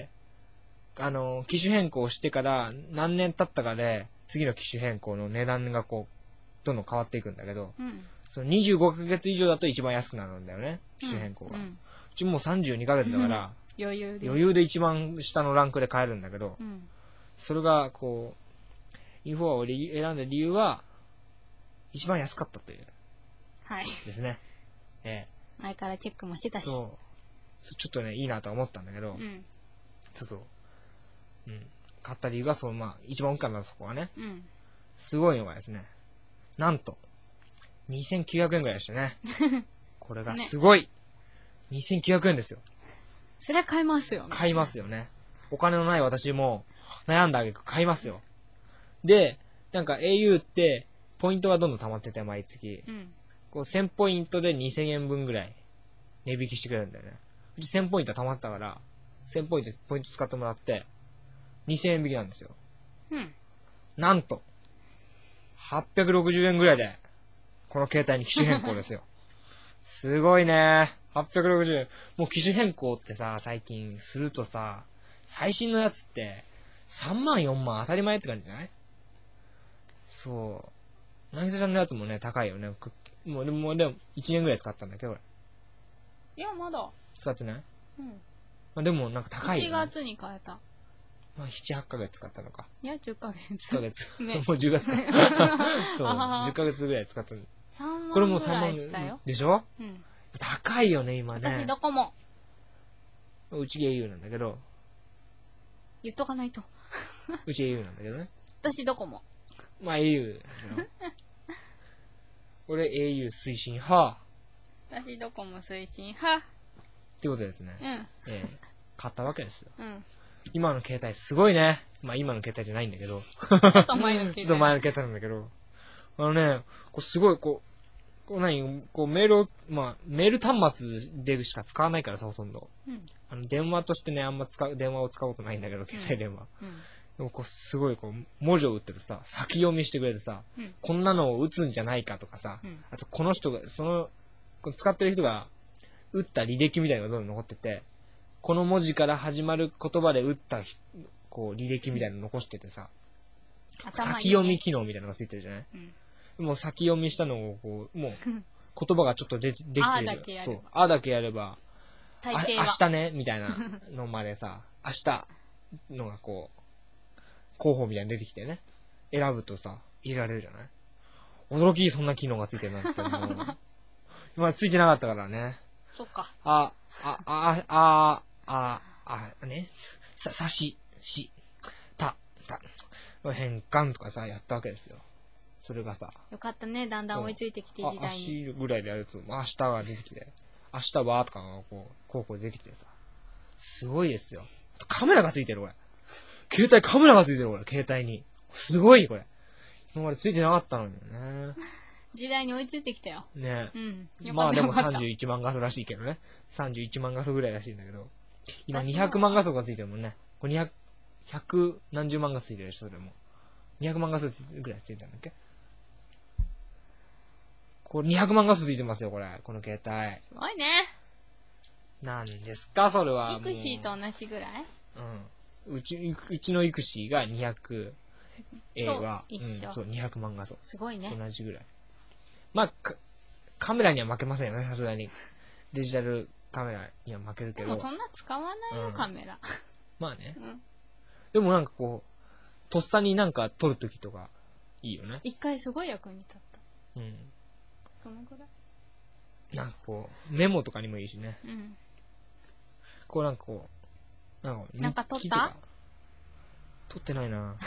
機種変更してから何年経ったかで、次の機種変更の値段がこう、どんどん変わっていくんだけど、その25ヶ月以上だと一番安くなるんだよね、機種変更が。うちもう32ヶ月だから、余裕で一番下のランクで買えるんだけど、それがこう、E4 を選んだ理由は、一番安かったという。 はい。 ですね。 前からチェックもしてたし。 そう。ちょっとね、いいなとは思ったんだけど、そう。買った理由が、そう、まあ、一番大きかったそこはね。すごいのがですね、なんと、2900円ぐらいでしたね。これがすごい、ね、!2900 円ですよ。 それは買いますよね。 買いますよね。お金のない私も、悩んだ挙句買いますよ。で、なんか au って、ポイントがどんどん溜まってて、毎月。こう1000ポイントで2000円分ぐらい、値引きしてくれるんだよね。うち1000ポイント溜まったから、1000ポイント使ってもらって、2000円引きなんですよ。なんと、860円ぐらいで、この携帯に機種変更ですよ。すごいね。860円。もう機種変更ってさ、最近するとさ、最新のやつって、3万4万当たり前って感じじゃない？そう。なぎさちゃんのやつもね、高いよね。もうでも1年ぐらい使ったんだけど、俺。 いや、まだ。 使ってない？まあ、でもなんか高いよ、 ね。1月に変えた。 まあ、7、8ヶ月使ったのか。 いや、10ヶ月。 ヶ月。 ね、 もう10月か。そう。10ヶ月ぐらい使った。 3万これも3 万したよ。 でしょ？高いよね、今ね。 私どこも。 うち au なんだけど。 言っとかないと。 うち au なんだけどね。 私どこも。 まあ au だよ。俺 au 推進派。 私どこも推進派。 ってことですね。買ったわけですよ。 うん。 今の携帯すごいね。まあ今の携帯じゃないんだけど。 ちょっと前の携帯。 ちょっと前の携帯なんだけど。こうすごいこうメールを、まあ、メール端末でしか使わないからさ、ほとんど。電話としてね、あんま電話を使うことないんだけど、携帯電話。でもすごい文字を打ってるさ、先読みしてくれてさ、こんなのを打つんじゃないかとかさ、あとこの人が、使ってる人が打った履歴みたいなのがどんどん残ってて、この文字から始まる言葉で打った履歴みたいなの残しててさ、先読み機能みたいなのがついてるじゃない？もう先読みしたのをもう言葉がちょっとできてる。そう。あだけやれば、明日ね、みたいなのまでさ、明日のが候補みたいに出てきてね、選ぶとさ、入れられるじゃない？驚き、そんな機能がついてるなんて、もう、今ついてなかったからね。 そっか。 ね。変換とかさ、やったわけですよ。それがさ。 よかったね、だんだん追いついてきて、時代に。 足ぐらいでやると、明日が出てきて、明日はとかがこう出てきてさ。すごいですよ。カメラがついてる、これ。携帯カメラがついてる、これ、携帯に。すごい、これ。今までついてなかったのにね。 時代に追いついてきたよ。 ね。まあでも31万画素らしいけどね。31万画素ぐらいらしいんだけど。今200万画素がついてるもんね。これ100何十万画素ついてるでしょ、それも。200万画素ぐらいついてるんだっけ？これ200万画素ついてますよ、これ。この携帯。 すごいね。 なんですか、それは。 イクシーと同じぐらい？ うちのイクシーが200、A は、そう、200万画素。 すごいね。 同じぐらい。まあ、カメラには負けませんよね、さすがに。デジタルカメラには負けるけど。 でもそんな使わないよ、カメラ。 まあね。でもなんかとっさになんか撮るときとか、いいよね。 一回すごい役に立った。そのぐらい。 なんかメモとかにもいいしね。 なんか撮った？ 撮ってないな。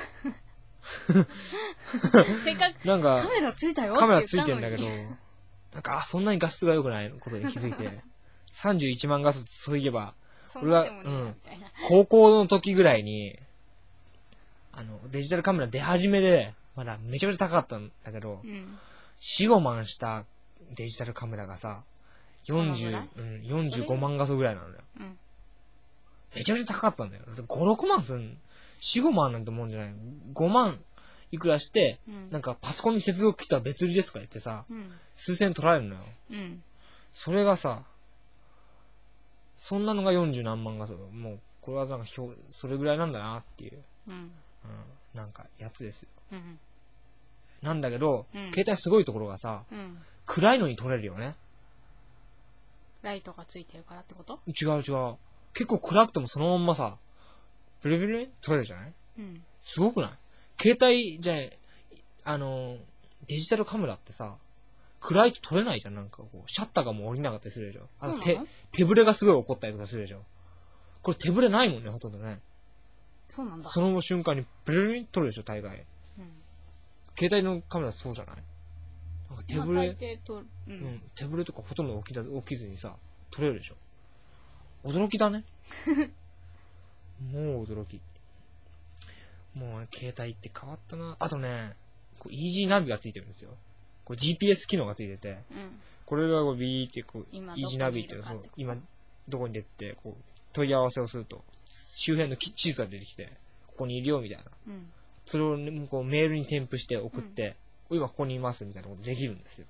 せっかくなんかカメラついたよカメラついてんだけど、なんかそんなに画質が良くないことに気づいて、31万画素そういえば、 俺は、高校の時ぐらいに、デジタルカメラ出始めで、まだめちゃめちゃ高かったんだけど、4、5万したデジタルカメラがさ、45万画素ぐらいなのよ。めちゃめちゃ高かったんだよ。5、6万すん、4、5万なんてもんじゃない。5万いくらして、なんかパソコンに接続機とは別売りですとか言ってさ、数千円取られるのよ。それがさ、そんなのが40何万画素。もう、これはなんかそれぐらいなんだなっていう、なんかやつですよ。なんだけど、携帯すごいところがさ、暗いのに撮れるよね。 ライトがついてるからってこと？ 違う。結構暗くてもそのまんまさ、ブレブレ撮れるじゃない？すごくない？携帯じゃない、デジタルカメラってさ、暗いと撮れないじゃん、なんかこう、シャッターがもう降りなかったりするでしょ。手ブレがすごい起こったりとかするでしょ。これ手ブレないもんね、ほとんどね。 そうなんだ。 その瞬間にブレブレに撮るでしょ、大概。携帯のカメラそうじゃない？なんか手ブレ、手ブレとかほとんど起きずにさ、撮れるでしょ。驚きだね。もう驚き。もうね、携帯って変わったな。あとね、こうイージーナビがついてるんですよ。これ GPS 機能がついてて、これがこうビーってこう、イージーナビっていうの、今どこに出て、こう、問い合わせをすると、周辺の地図が出てきて、ここにいるよみたいな。それを、ね、こうメールに添付して送って、今ここにいますみたいなことできるんですよ。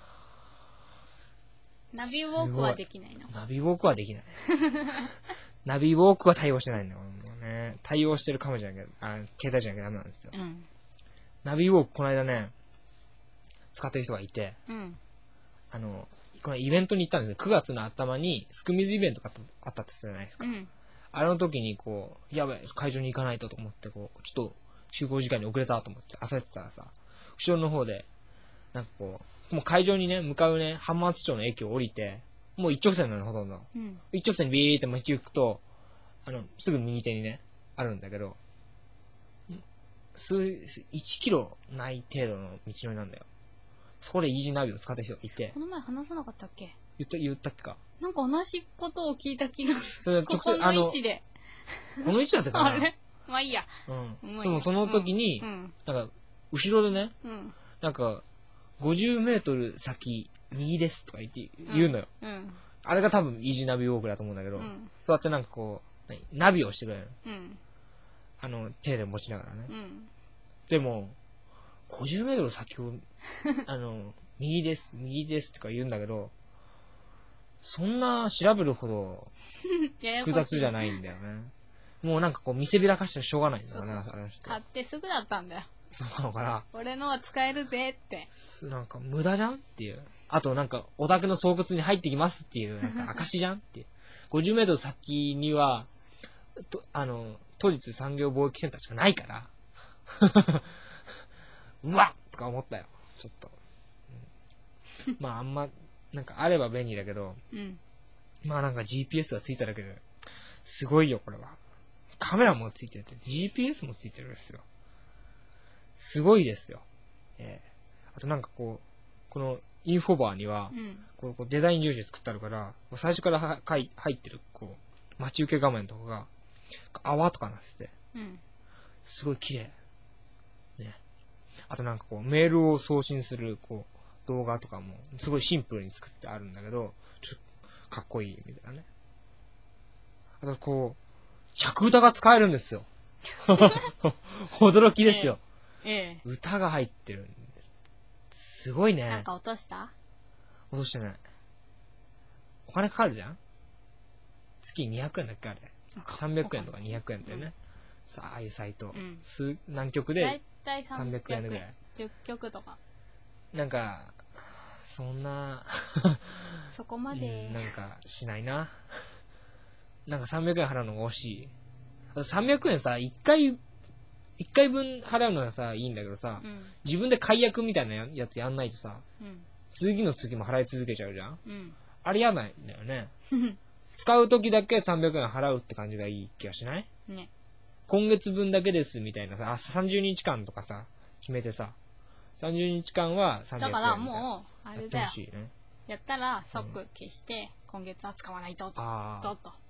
ナビウォークはできないの？ ナビウォークはできない。ナビウォークは対応してないんだよ。ね、対応してるカメラじゃなきゃ、携帯じゃなきゃダメなんですよ。ナビウォークこの間ね、使ってる人がいて、このイベントに行ったんですよ。9月の頭にスクミズイベントがあったってじゃないですか。あれの時にこう、やばい、会場に行かないとと思って、こう、ちょっと集合時間に遅れたと思って焦ってたらさ、後ろの方で、なんかこう、もう会場にね、向かうね、浜松町の駅を降りて、もう一直線なのほとんど。一直線にビーって道行くと、すぐ右手にね、あるんだけど、1キロない程度の道のりなんだよ。そこでイージーナビを使った人がいて。 この前話さなかったっけ？ 言ったっけか。 なんか同じことを聞いた気がする。 それここの位置で。 この位置だったかな？ あれ？まあいいや。 でもその時に、なんか、後ろでね、なんか、50メートル先、右ですとか言うのよ。あれが多分イージーナビウォークだと思うんだけど、そうやってなんかこう、ナビをしてくれる。手で持ちながらね。でも、50メートル先を、右ですとか言うんだけど、そんな調べるほど複雑じゃないんだよね。もうなんかこう見せびらかしてしょうがないんだよね、あの人。 買ってすぐだったんだよ。 そうなのかな。 俺のは使えるぜって。 なんか無駄じゃんっていう。あとなんか、お宅の巣窟に入ってきますっていう、なんか証じゃんっていう。50メートル先には、都立産業貿易センターしかないから。うわっとか思ったよ。ちょっと。まああんま、なんかあれば便利だけど、まあなんか GPS がついただけで、すごいよ、これは。カメラもついてて、GPS もついてるんですよ。すごいですよ。あとなんかこう、このインフォバーには、こうデザイン重視で作ってあるから、最初から入ってる、こう、待ち受け画面とかが、泡とかなってて、すごい綺麗。ね。あとなんかこう、メールを送信する、こう、動画とかも、すごいシンプルに作ってあるんだけど、ちょっと、かっこいいみたいなね。あとこう、着歌が使えるんですよ。驚きですよ。歌が入ってるんです。すごいね。 なんか落とした？ 落としてない。お金かかるじゃん？月200円だっけあれ。300円とか200円だよね。さあ、ああいうサイト。何曲でだいたい 300円ぐらい。 10曲とか。 なんか、そんな、 そこまで。 なんか、しないな。なんか300円払うのが惜しい。あと300円さ、1回分払うのはさ、いいんだけどさ、自分で解約みたいなやつやんないとさ、次の月も払い続けちゃうじゃん、あれやないんだよね。使う時だけ300円払うって感じがいい気がしない？ね。今月分だけですみたいなさ、30日間とかさ、決めてさ、30日間は300円みたいな。 だからもう、あれだよ。 ね、 やったら即消して、今月は使わないと。と。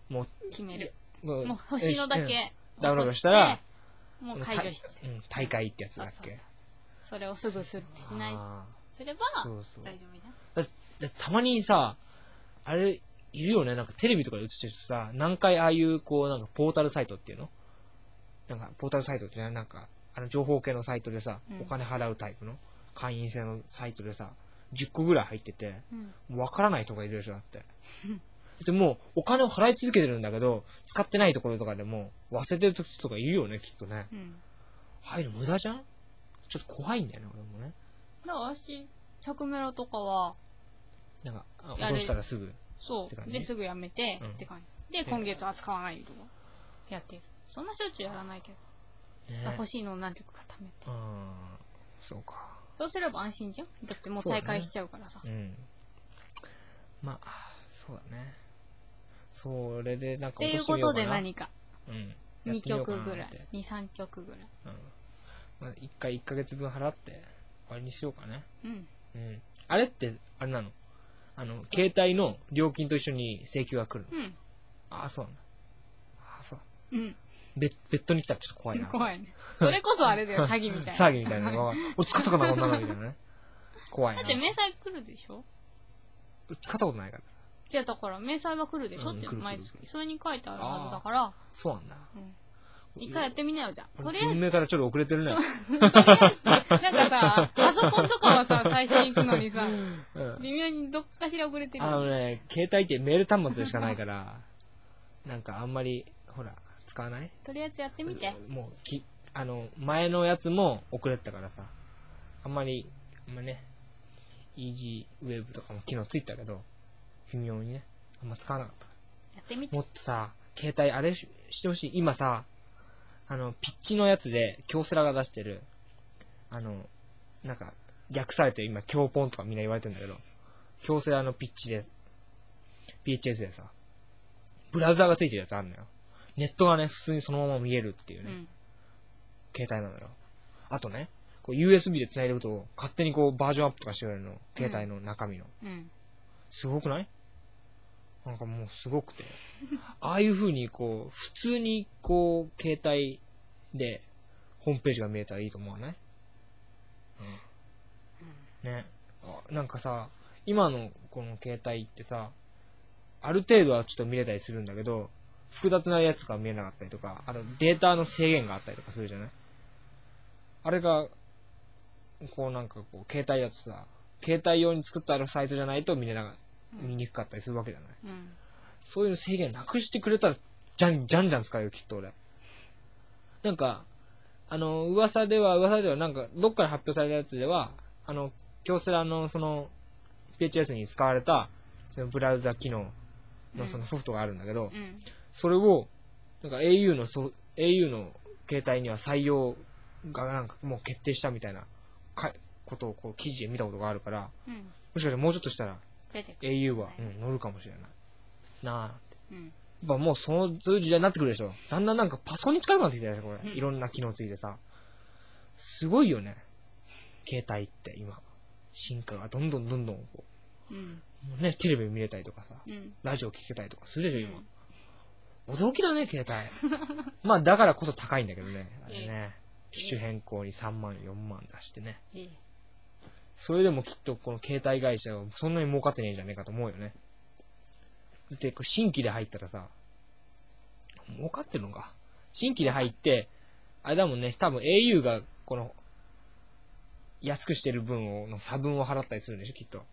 もう、 決める。もう欲しいのだけダウンロードしたら、 もう解除しちゃう。 大会ってやつだっけ。 それをすぐしない、すれば、大丈夫じゃん。 たまにさ、あれ、いるよね、なんかテレビとかで映してるとさ、何回ああいう、こう、なんかポータルサイトっていうのなんか、ポータルサイトってなんか、情報系のサイトでさ、お金払うタイプの、会員制のサイトでさ、10個ぐらい入ってて、わからない人がいるでしょ、だって。でも、お金を払い続けてるんだけど、使ってないところとかでも、忘れてる人とかいるよね、きっとね。入る無駄じゃん？ちょっと怖いんだよね、俺もね。 だから私、着メロとかは、 なんか、落としたらすぐ。 そう。で、すぐやめて、って感じ。で、今月は使わないとか、やってる。そんなしょっちゅうやらないけど。欲しいのを何ていうか貯めて。 そうか。 そうすれば安心じゃん。だってもう大会しちゃうからさ。 まあ、そうだね。それでなんか落としてみようかな。っていうことで何か。2曲ぐらい。2、3曲ぐらい。 まあ、1ヶ月分払って終わりにしようかね。あれって、あれなの？携帯の料金と一緒に請求が来るの？ああ、そうなんだ。ああ、そう。ベッドに来たらちょっと怖いな。 怖いね。それこそあれだよ、詐欺みたいな。 詐欺みたいなのが、使ったかな、こんなのみたいなね。怖いな。 だって明細来るでしょ？ 使ったことないから。 いや、だから明細は来るでしょって毎月。それに書いてあるはずだから。 そうなんだ。 一回やってみなよ、じゃあ。 とりあえず。運命からちょっと遅れてるね。 なんかさ、パソコンとかはさ、最初に行くのにさ、微妙にどっかしら遅れてる。 携帯ってメール端末でしかないから、なんかあんまり、ほら、使わない？ とりあえずやってみて。 もう、前のやつも遅れてたからさ、あんまね、イージーウェブとかも機能ついたけど、微妙にね、あんま使わなかった。 やってみて。 もっとさ、携帯あれしてほしい。今さ、ピッチのやつで、京セラが出してる、なんか、略されて今、京ポンとかみんな言われてるんだけど、京セラのピッチで、PHS でさ、ブラウザーがついてるやつあるのよ。ネットがね、普通にそのまま見えるっていうね、携帯なのよ。あとね、こう USB で繋いでおくと、勝手にこうバージョンアップとかしてくれるの、携帯の中身の。すごくない？なんかもうすごくて。ああいう風にこう、普通にこう、携帯で、ホームページが見えたらいいと思わない？ね。なんかさ、今のこの携帯ってさ、ある程度はちょっと見れたりするんだけど、複雑なやつが見えなかったりとか、あとデータの制限があったりとかするじゃない？あれが、こうなんかこう、携帯だとさ、携帯用に作ってあるサイトじゃないと見にくかったりするわけじゃない？そういう制限なくしてくれたら、じゃんじゃん使うよ、きっと俺。なんか、噂では、なんか、どっかで発表されたやつでは、京セラのその、PHS に使われた、そのブラウザ機能のそのソフトがあるんだけど、それを、なんか au の携帯には採用がなんかもう決定したみたいなことをこう記事で見たことがあるから、もしかしたらもうちょっとしたら au は、乗るかもしれないなあって、やっぱもうそういう時代になってくるでしょ。だんだんなんかパソコンに近くなってきたでしょ、これ。いろんな機能ついてさ、すごいよね、携帯って今進化がどんどんこう、もうね、テレビ見れたりとかさ、ラジオ聞けたりとかするでしょ今。驚きだね、携帯。まあだからこそ高いんだけどね、あれね。機種変更に3万、4万出してね。それでもきっとこの携帯会社はそんなに儲かってねえんじゃねえかと思うよね。だって新規で入ったらさ、儲かってるのか。新規で入って、あれだもんね、多分 au がこの、安くしてる分の差分を払ったりするんでしょ、きっと。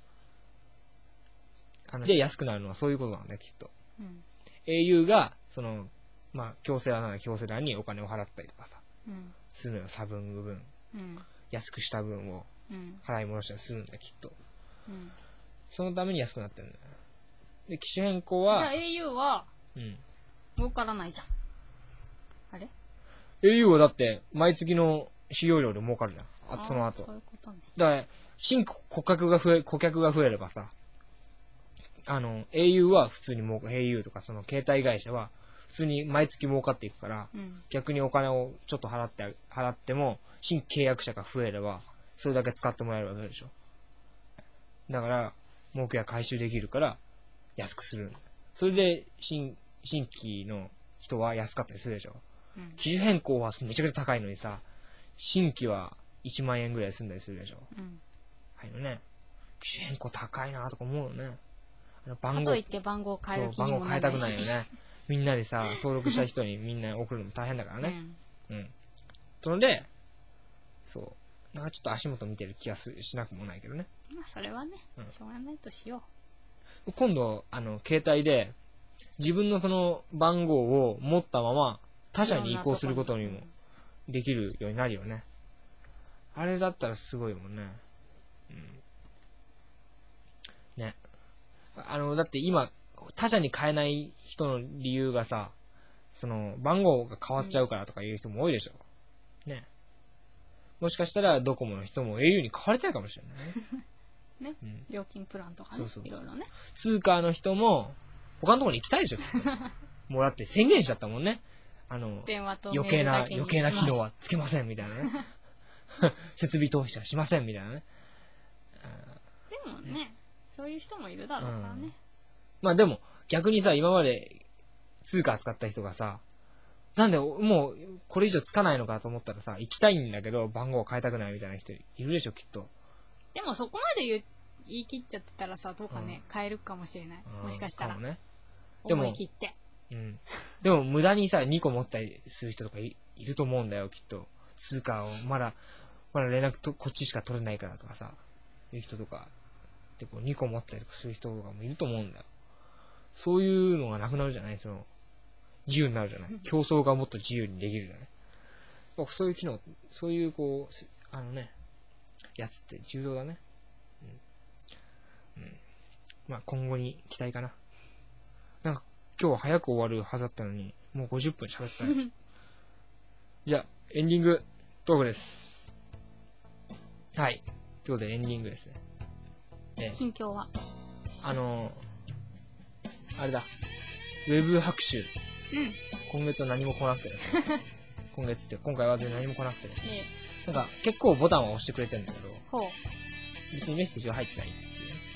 で、安くなるのはそういうことなんだよ、きっと。au が、その、まあ、京セラなら京セラにお金を払ったりとかさ、するのよ、差分の分。安くした分を払い戻したりするんだよ、きっと。そのために安くなってるんだよ。で、機種変更は、 じゃあ au は、儲からないじゃん。あれ au はだって、毎月の使用料で儲かるじゃん。その後。 そういうことね。 だから、新顧客が増えればさ、au は普通にau とかその携帯会社は普通に毎月儲かっていくから、逆にお金をちょっと払っても、新契約者が増えれば、それだけ使ってもらえるわけでしょ。だから、儲けが回収できるから、安くするんだ。それで、新新規の人は安かったりするでしょ。 うん。 機種変更はめちゃくちゃ高いのにさ、新規は1万円ぐらい済んだりするでしょ。 うん。 はいのね。機種変更高いなとか思うのね。 かといって番号変える気にも番号変えたくないよね。みんなでさ、登録した人にみんな送るのも大変だからね。うん。そので、そう。なんかちょっと足元見てる気がしなくもないけどね。 まあそれはね、しょうがないとしよう。今度、携帯で、自分のその番号を持ったまま、他社に移行することにもできるようになるよね。あれだったらすごいもんね。うん。ね。だって今、他社に変えない人の理由がさ、その、番号が変わっちゃうからとかいう人も多いでしょ。ね。もしかしたらドコモの人も au に変わりたいかもしれないね。 ね、うん、料金プランとかね、いろいろね。 通貨の人も他のところに行きたいでしょ。もうだって宣言しちゃったもんね。 電話と余計な機能はつけませんみたいなね。設備投資はしませんみたいなね。 でもね、そういう人もいるだろうからね。 まあでも逆にさ、今まで通貨扱った人がさ、なんでもうこれ以上つかないのかと思ったらさ、行きたいんだけど番号を変えたくないみたいな人いるでしょ、きっと。 でもそこまで言い切っちゃってたらさ、どうかね、変えるかもしれない。もしかしたら。かもね。思い切って。 うん。でも無駄にさ、2個持ったりする人とかいると思うんだよ、きっと。通貨をまだ連絡とこっちしか取れないからとかさ、いう人とか。で、こう2個持ったりとかする人とかもいると思うんだよ。そういうのがなくなるじゃない？その、自由になるじゃない？競争がもっと自由にできるじゃない？そういう機能、そういうこう、やつって重要だね。うん。うん。まあ今後に期待かな。なんか今日は早く終わるはずだったのに、もう50分喋ったね。じゃあ、エンディングトークです。はい。ということでエンディングですね。 近況はあれだ。ウェブ拍手。 うん。 今月は何も来なくてですね。今月って今回は何も来なくてですね。なんか結構ボタンは押してくれてるんだけど、別にメッセージは入ってないっていう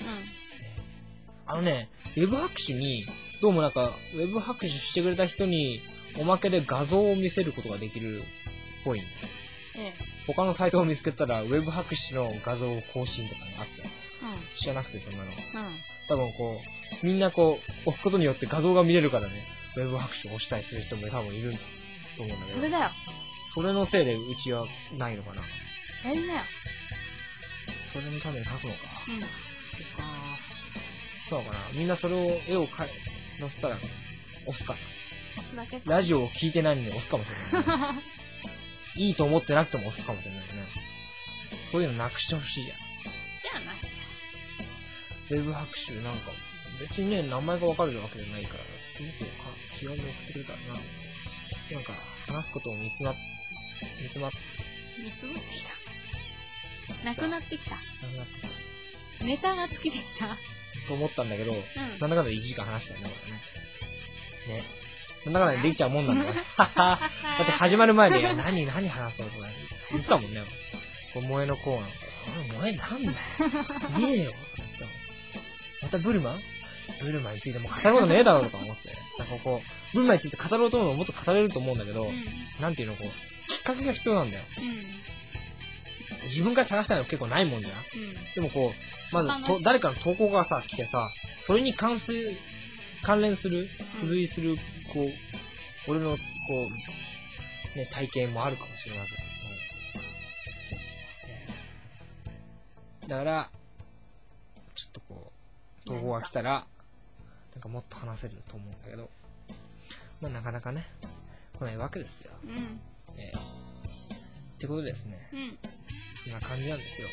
ね。ウェブ拍手に、どうもなんか、ウェブ拍手してくれた人に、おまけで画像を見せることができるっぽいんだよ。他のサイトを見つけたら、ウェブ拍手の画像更新とかがあって、知らなくてそんなの。多分こう、みんなこう、押すことによって画像が見れるからね、ウェブ拍手を押したりする人も多分いると思うんだけど。 それだよ。 それのせいでうちはないのかな。 やりなよ。 それのために書くのか。 うん。そっか。そうかな。みんなそれを、絵を載せたら、押すかな。 押すだけラジオを聞いてないのに押すかもしれない、ね。いいと思ってなくても押すかもしれないね。そういうのなくしてほしいじゃん。 じゃあなしだ。 ウェブ拍手なんか、別にね、名前がわかるわけじゃないから、すごく気軽に送ってくれたらな。なんか、話すことを見つまってきた。なくなってきた。 なくなってきた。ネタが尽きてきた。 と思ったんだけど、なんだかんだ1時間話したよね、これね。ね。なんだかんだできちゃうもんなんだよ。だって始まる前で、いや、何話そうとか言ったもんね。これ萌えのコーナー。萌えなんだよ。ねえよ。またブルマについても語ることねえだろうとか思って。なんかこう、ブルマについて語ろうと思うのもっと語れると思うんだけど、なんていうのこう、きっかけが必要なんだよ。自分から探したの結構ないもんじゃん。でもこう、まず誰かの投稿がさ、来てさ、それに関連する、付随する、こう、俺の、こう、ね、体験もあるかもしれないけど。だから、ちょっとこう、投稿が来たら、なんかもっと話せると思うんだけど、まあなかなかね、来ないわけですよ。ってことでですね、そんな感じなんですよ。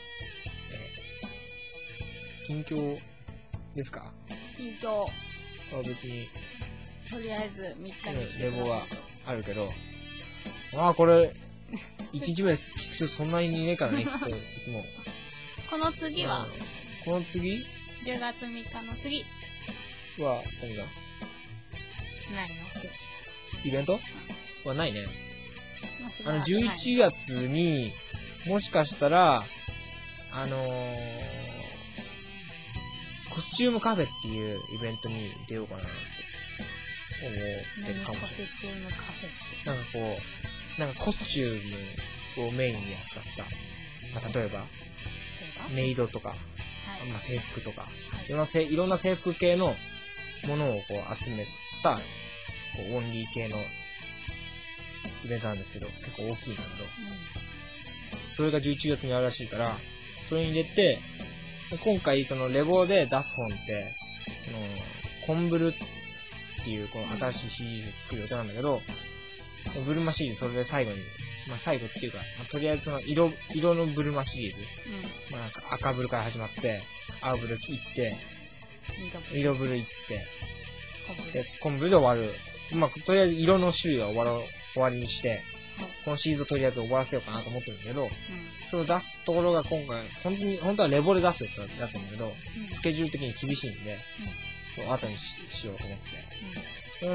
近況ですか？ 近況。 別に。 とりあえず3日にレボはあるけど、これ、1日目聞く人そんなにいねえからね、きっと、いつも。 この次はこの次 ?10 月3日の次は、何がないの？ イベントはないね。11月に、もしかしたら、コスチュームカフェっていうイベントに出ようかなってってるかもしれない。 コスチュームカフェって。 なんかこう、なんかコスチュームをメインに扱った。まあ、例えば、メイドとか、はい、まあ、制服とか、はい、いろんな制服系のものをこう集めた、こうオンリー系のイベントなんですけど、結構大きいんだけど、それが11月にあるらしいから、それに入れて、今回そのレボで出す本って、コンブルっていうこの新しいシリーズ作る予定なんだけど、ブルマシリーズそれで最後に、まあ最後っていうか、まあ、とりあえずその色のブルマシリーズ、まあなんか赤ブルから始まって、青ブル行って、緑ブル行って、で、コンブルで終わる。まあとりあえず色の種類は終わりにして、このシリーズをとりあえず終わらせようかなと思ってるんだけど、それを出すところが今回、本当はレボで出すやつだったんだけど、スケジュール的に厳しいんで、後にしようと思って。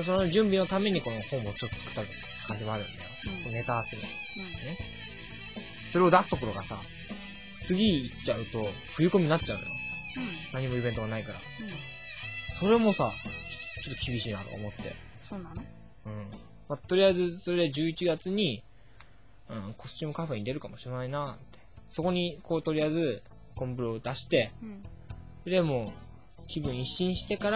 その準備のためにこの本をちょっと作った感じもあるんだよ。ネタ集め。ね。それを出すところがさ、次行っちゃうと、冬込みになっちゃうのよ。何もイベントがないから。それもさ、ちょっと厳しいなと思って。 そうなの？ まあ、とりあえず、それで11月に、コスチュームカフェに出るかもしれないなって。そこに、こう、とりあえず、コンブルを出して、でも、気分一新してから、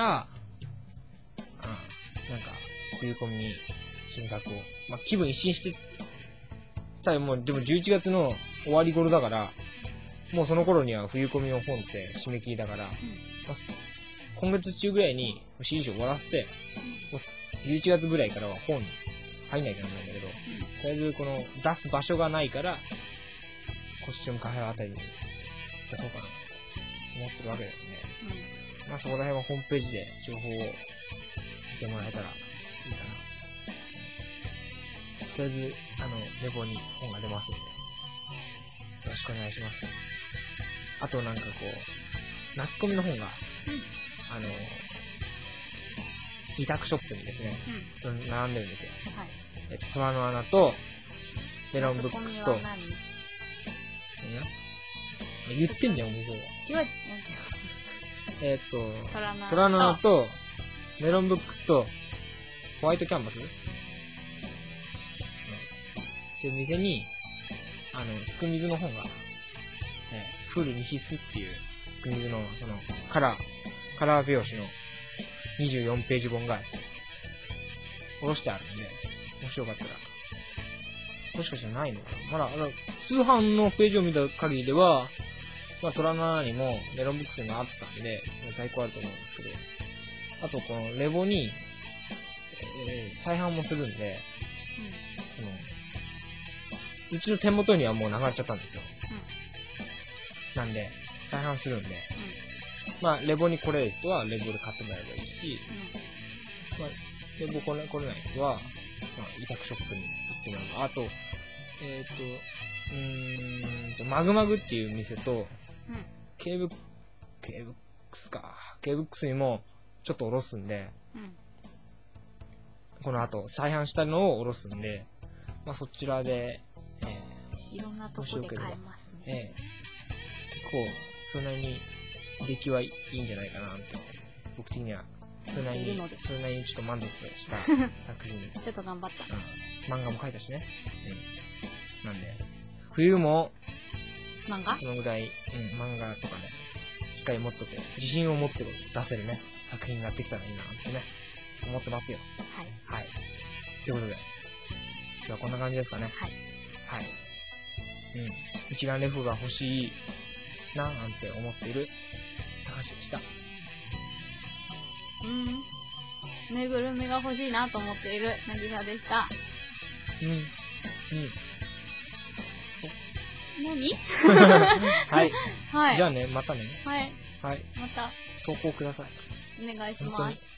なんか、冬込みに新作を。まあ、気分一新して、ただもう、でも11月の終わり頃だから、もうその頃には冬込みの本って締め切りだから、まあ、今月中ぐらいにシリーズを終わらせて、11月ぐらいからは本に入んないといけないんだけど、とりあえずこの出す場所がないから、コスチュームカフェあたりに出そうかなと思ってるわけだよね。まあそこら辺はホームページで情報を見てもらえたらいいかな。とりあえず、レポに本が出ますんで、よろしくお願いします。あとなんかこう、夏コミの本が、委託ショップにですね、並んでるんですよ。はい。空の穴と、メロンブックスと、言ってんじゃん、お店は。虎の穴と、メロンブックスと、ホワイトキャンバスっていう店に、つくみずの本が、フールに必須っていう、つくみずの、その、カラー表紙の24ページ本が、おろしてあるんで、もしよかったら、もしかしたらないのかな。まだ、通販のページを見た限りでは、まあ、虎の穴にもメロンブックスにもあったんで、在庫あると思うんですけど、あとこのレボに、再販もするんで、うちの手元にはもうなくなっちゃったんですよ。なんで、再販するんで、まあ、レボに来れる人はレボで買ってもらえばいいし、まあ、レボ来れない人は、まあ、委託ショップに行ってもらう。あと、マグマグっていう店と、K ブックスにもちょっとおろすんで、この後、再販したのをおろすんで、まあ、そちらで、 いろんなとこで買えますね。 結構、それなりに、出来はいいんじゃないかなって、僕的には、それなりにちょっと満足した作品。 ちょっと頑張った。 漫画も描いたしね。なんで、冬も、 漫画？ そのぐらい、漫画とかね、機会持っとけ、自信を持って出せるね、作品になってきたらいいなってね、思ってますよ。はい。ということで、今日はこんな感じですかね。はい。一眼レフが欲しいななんて思っている高橋でした。 ぬいぐるみが欲しいなと思っているなぎさでした。何はい。じゃあね、またね。 はい。 また。投稿ください。 お願いします。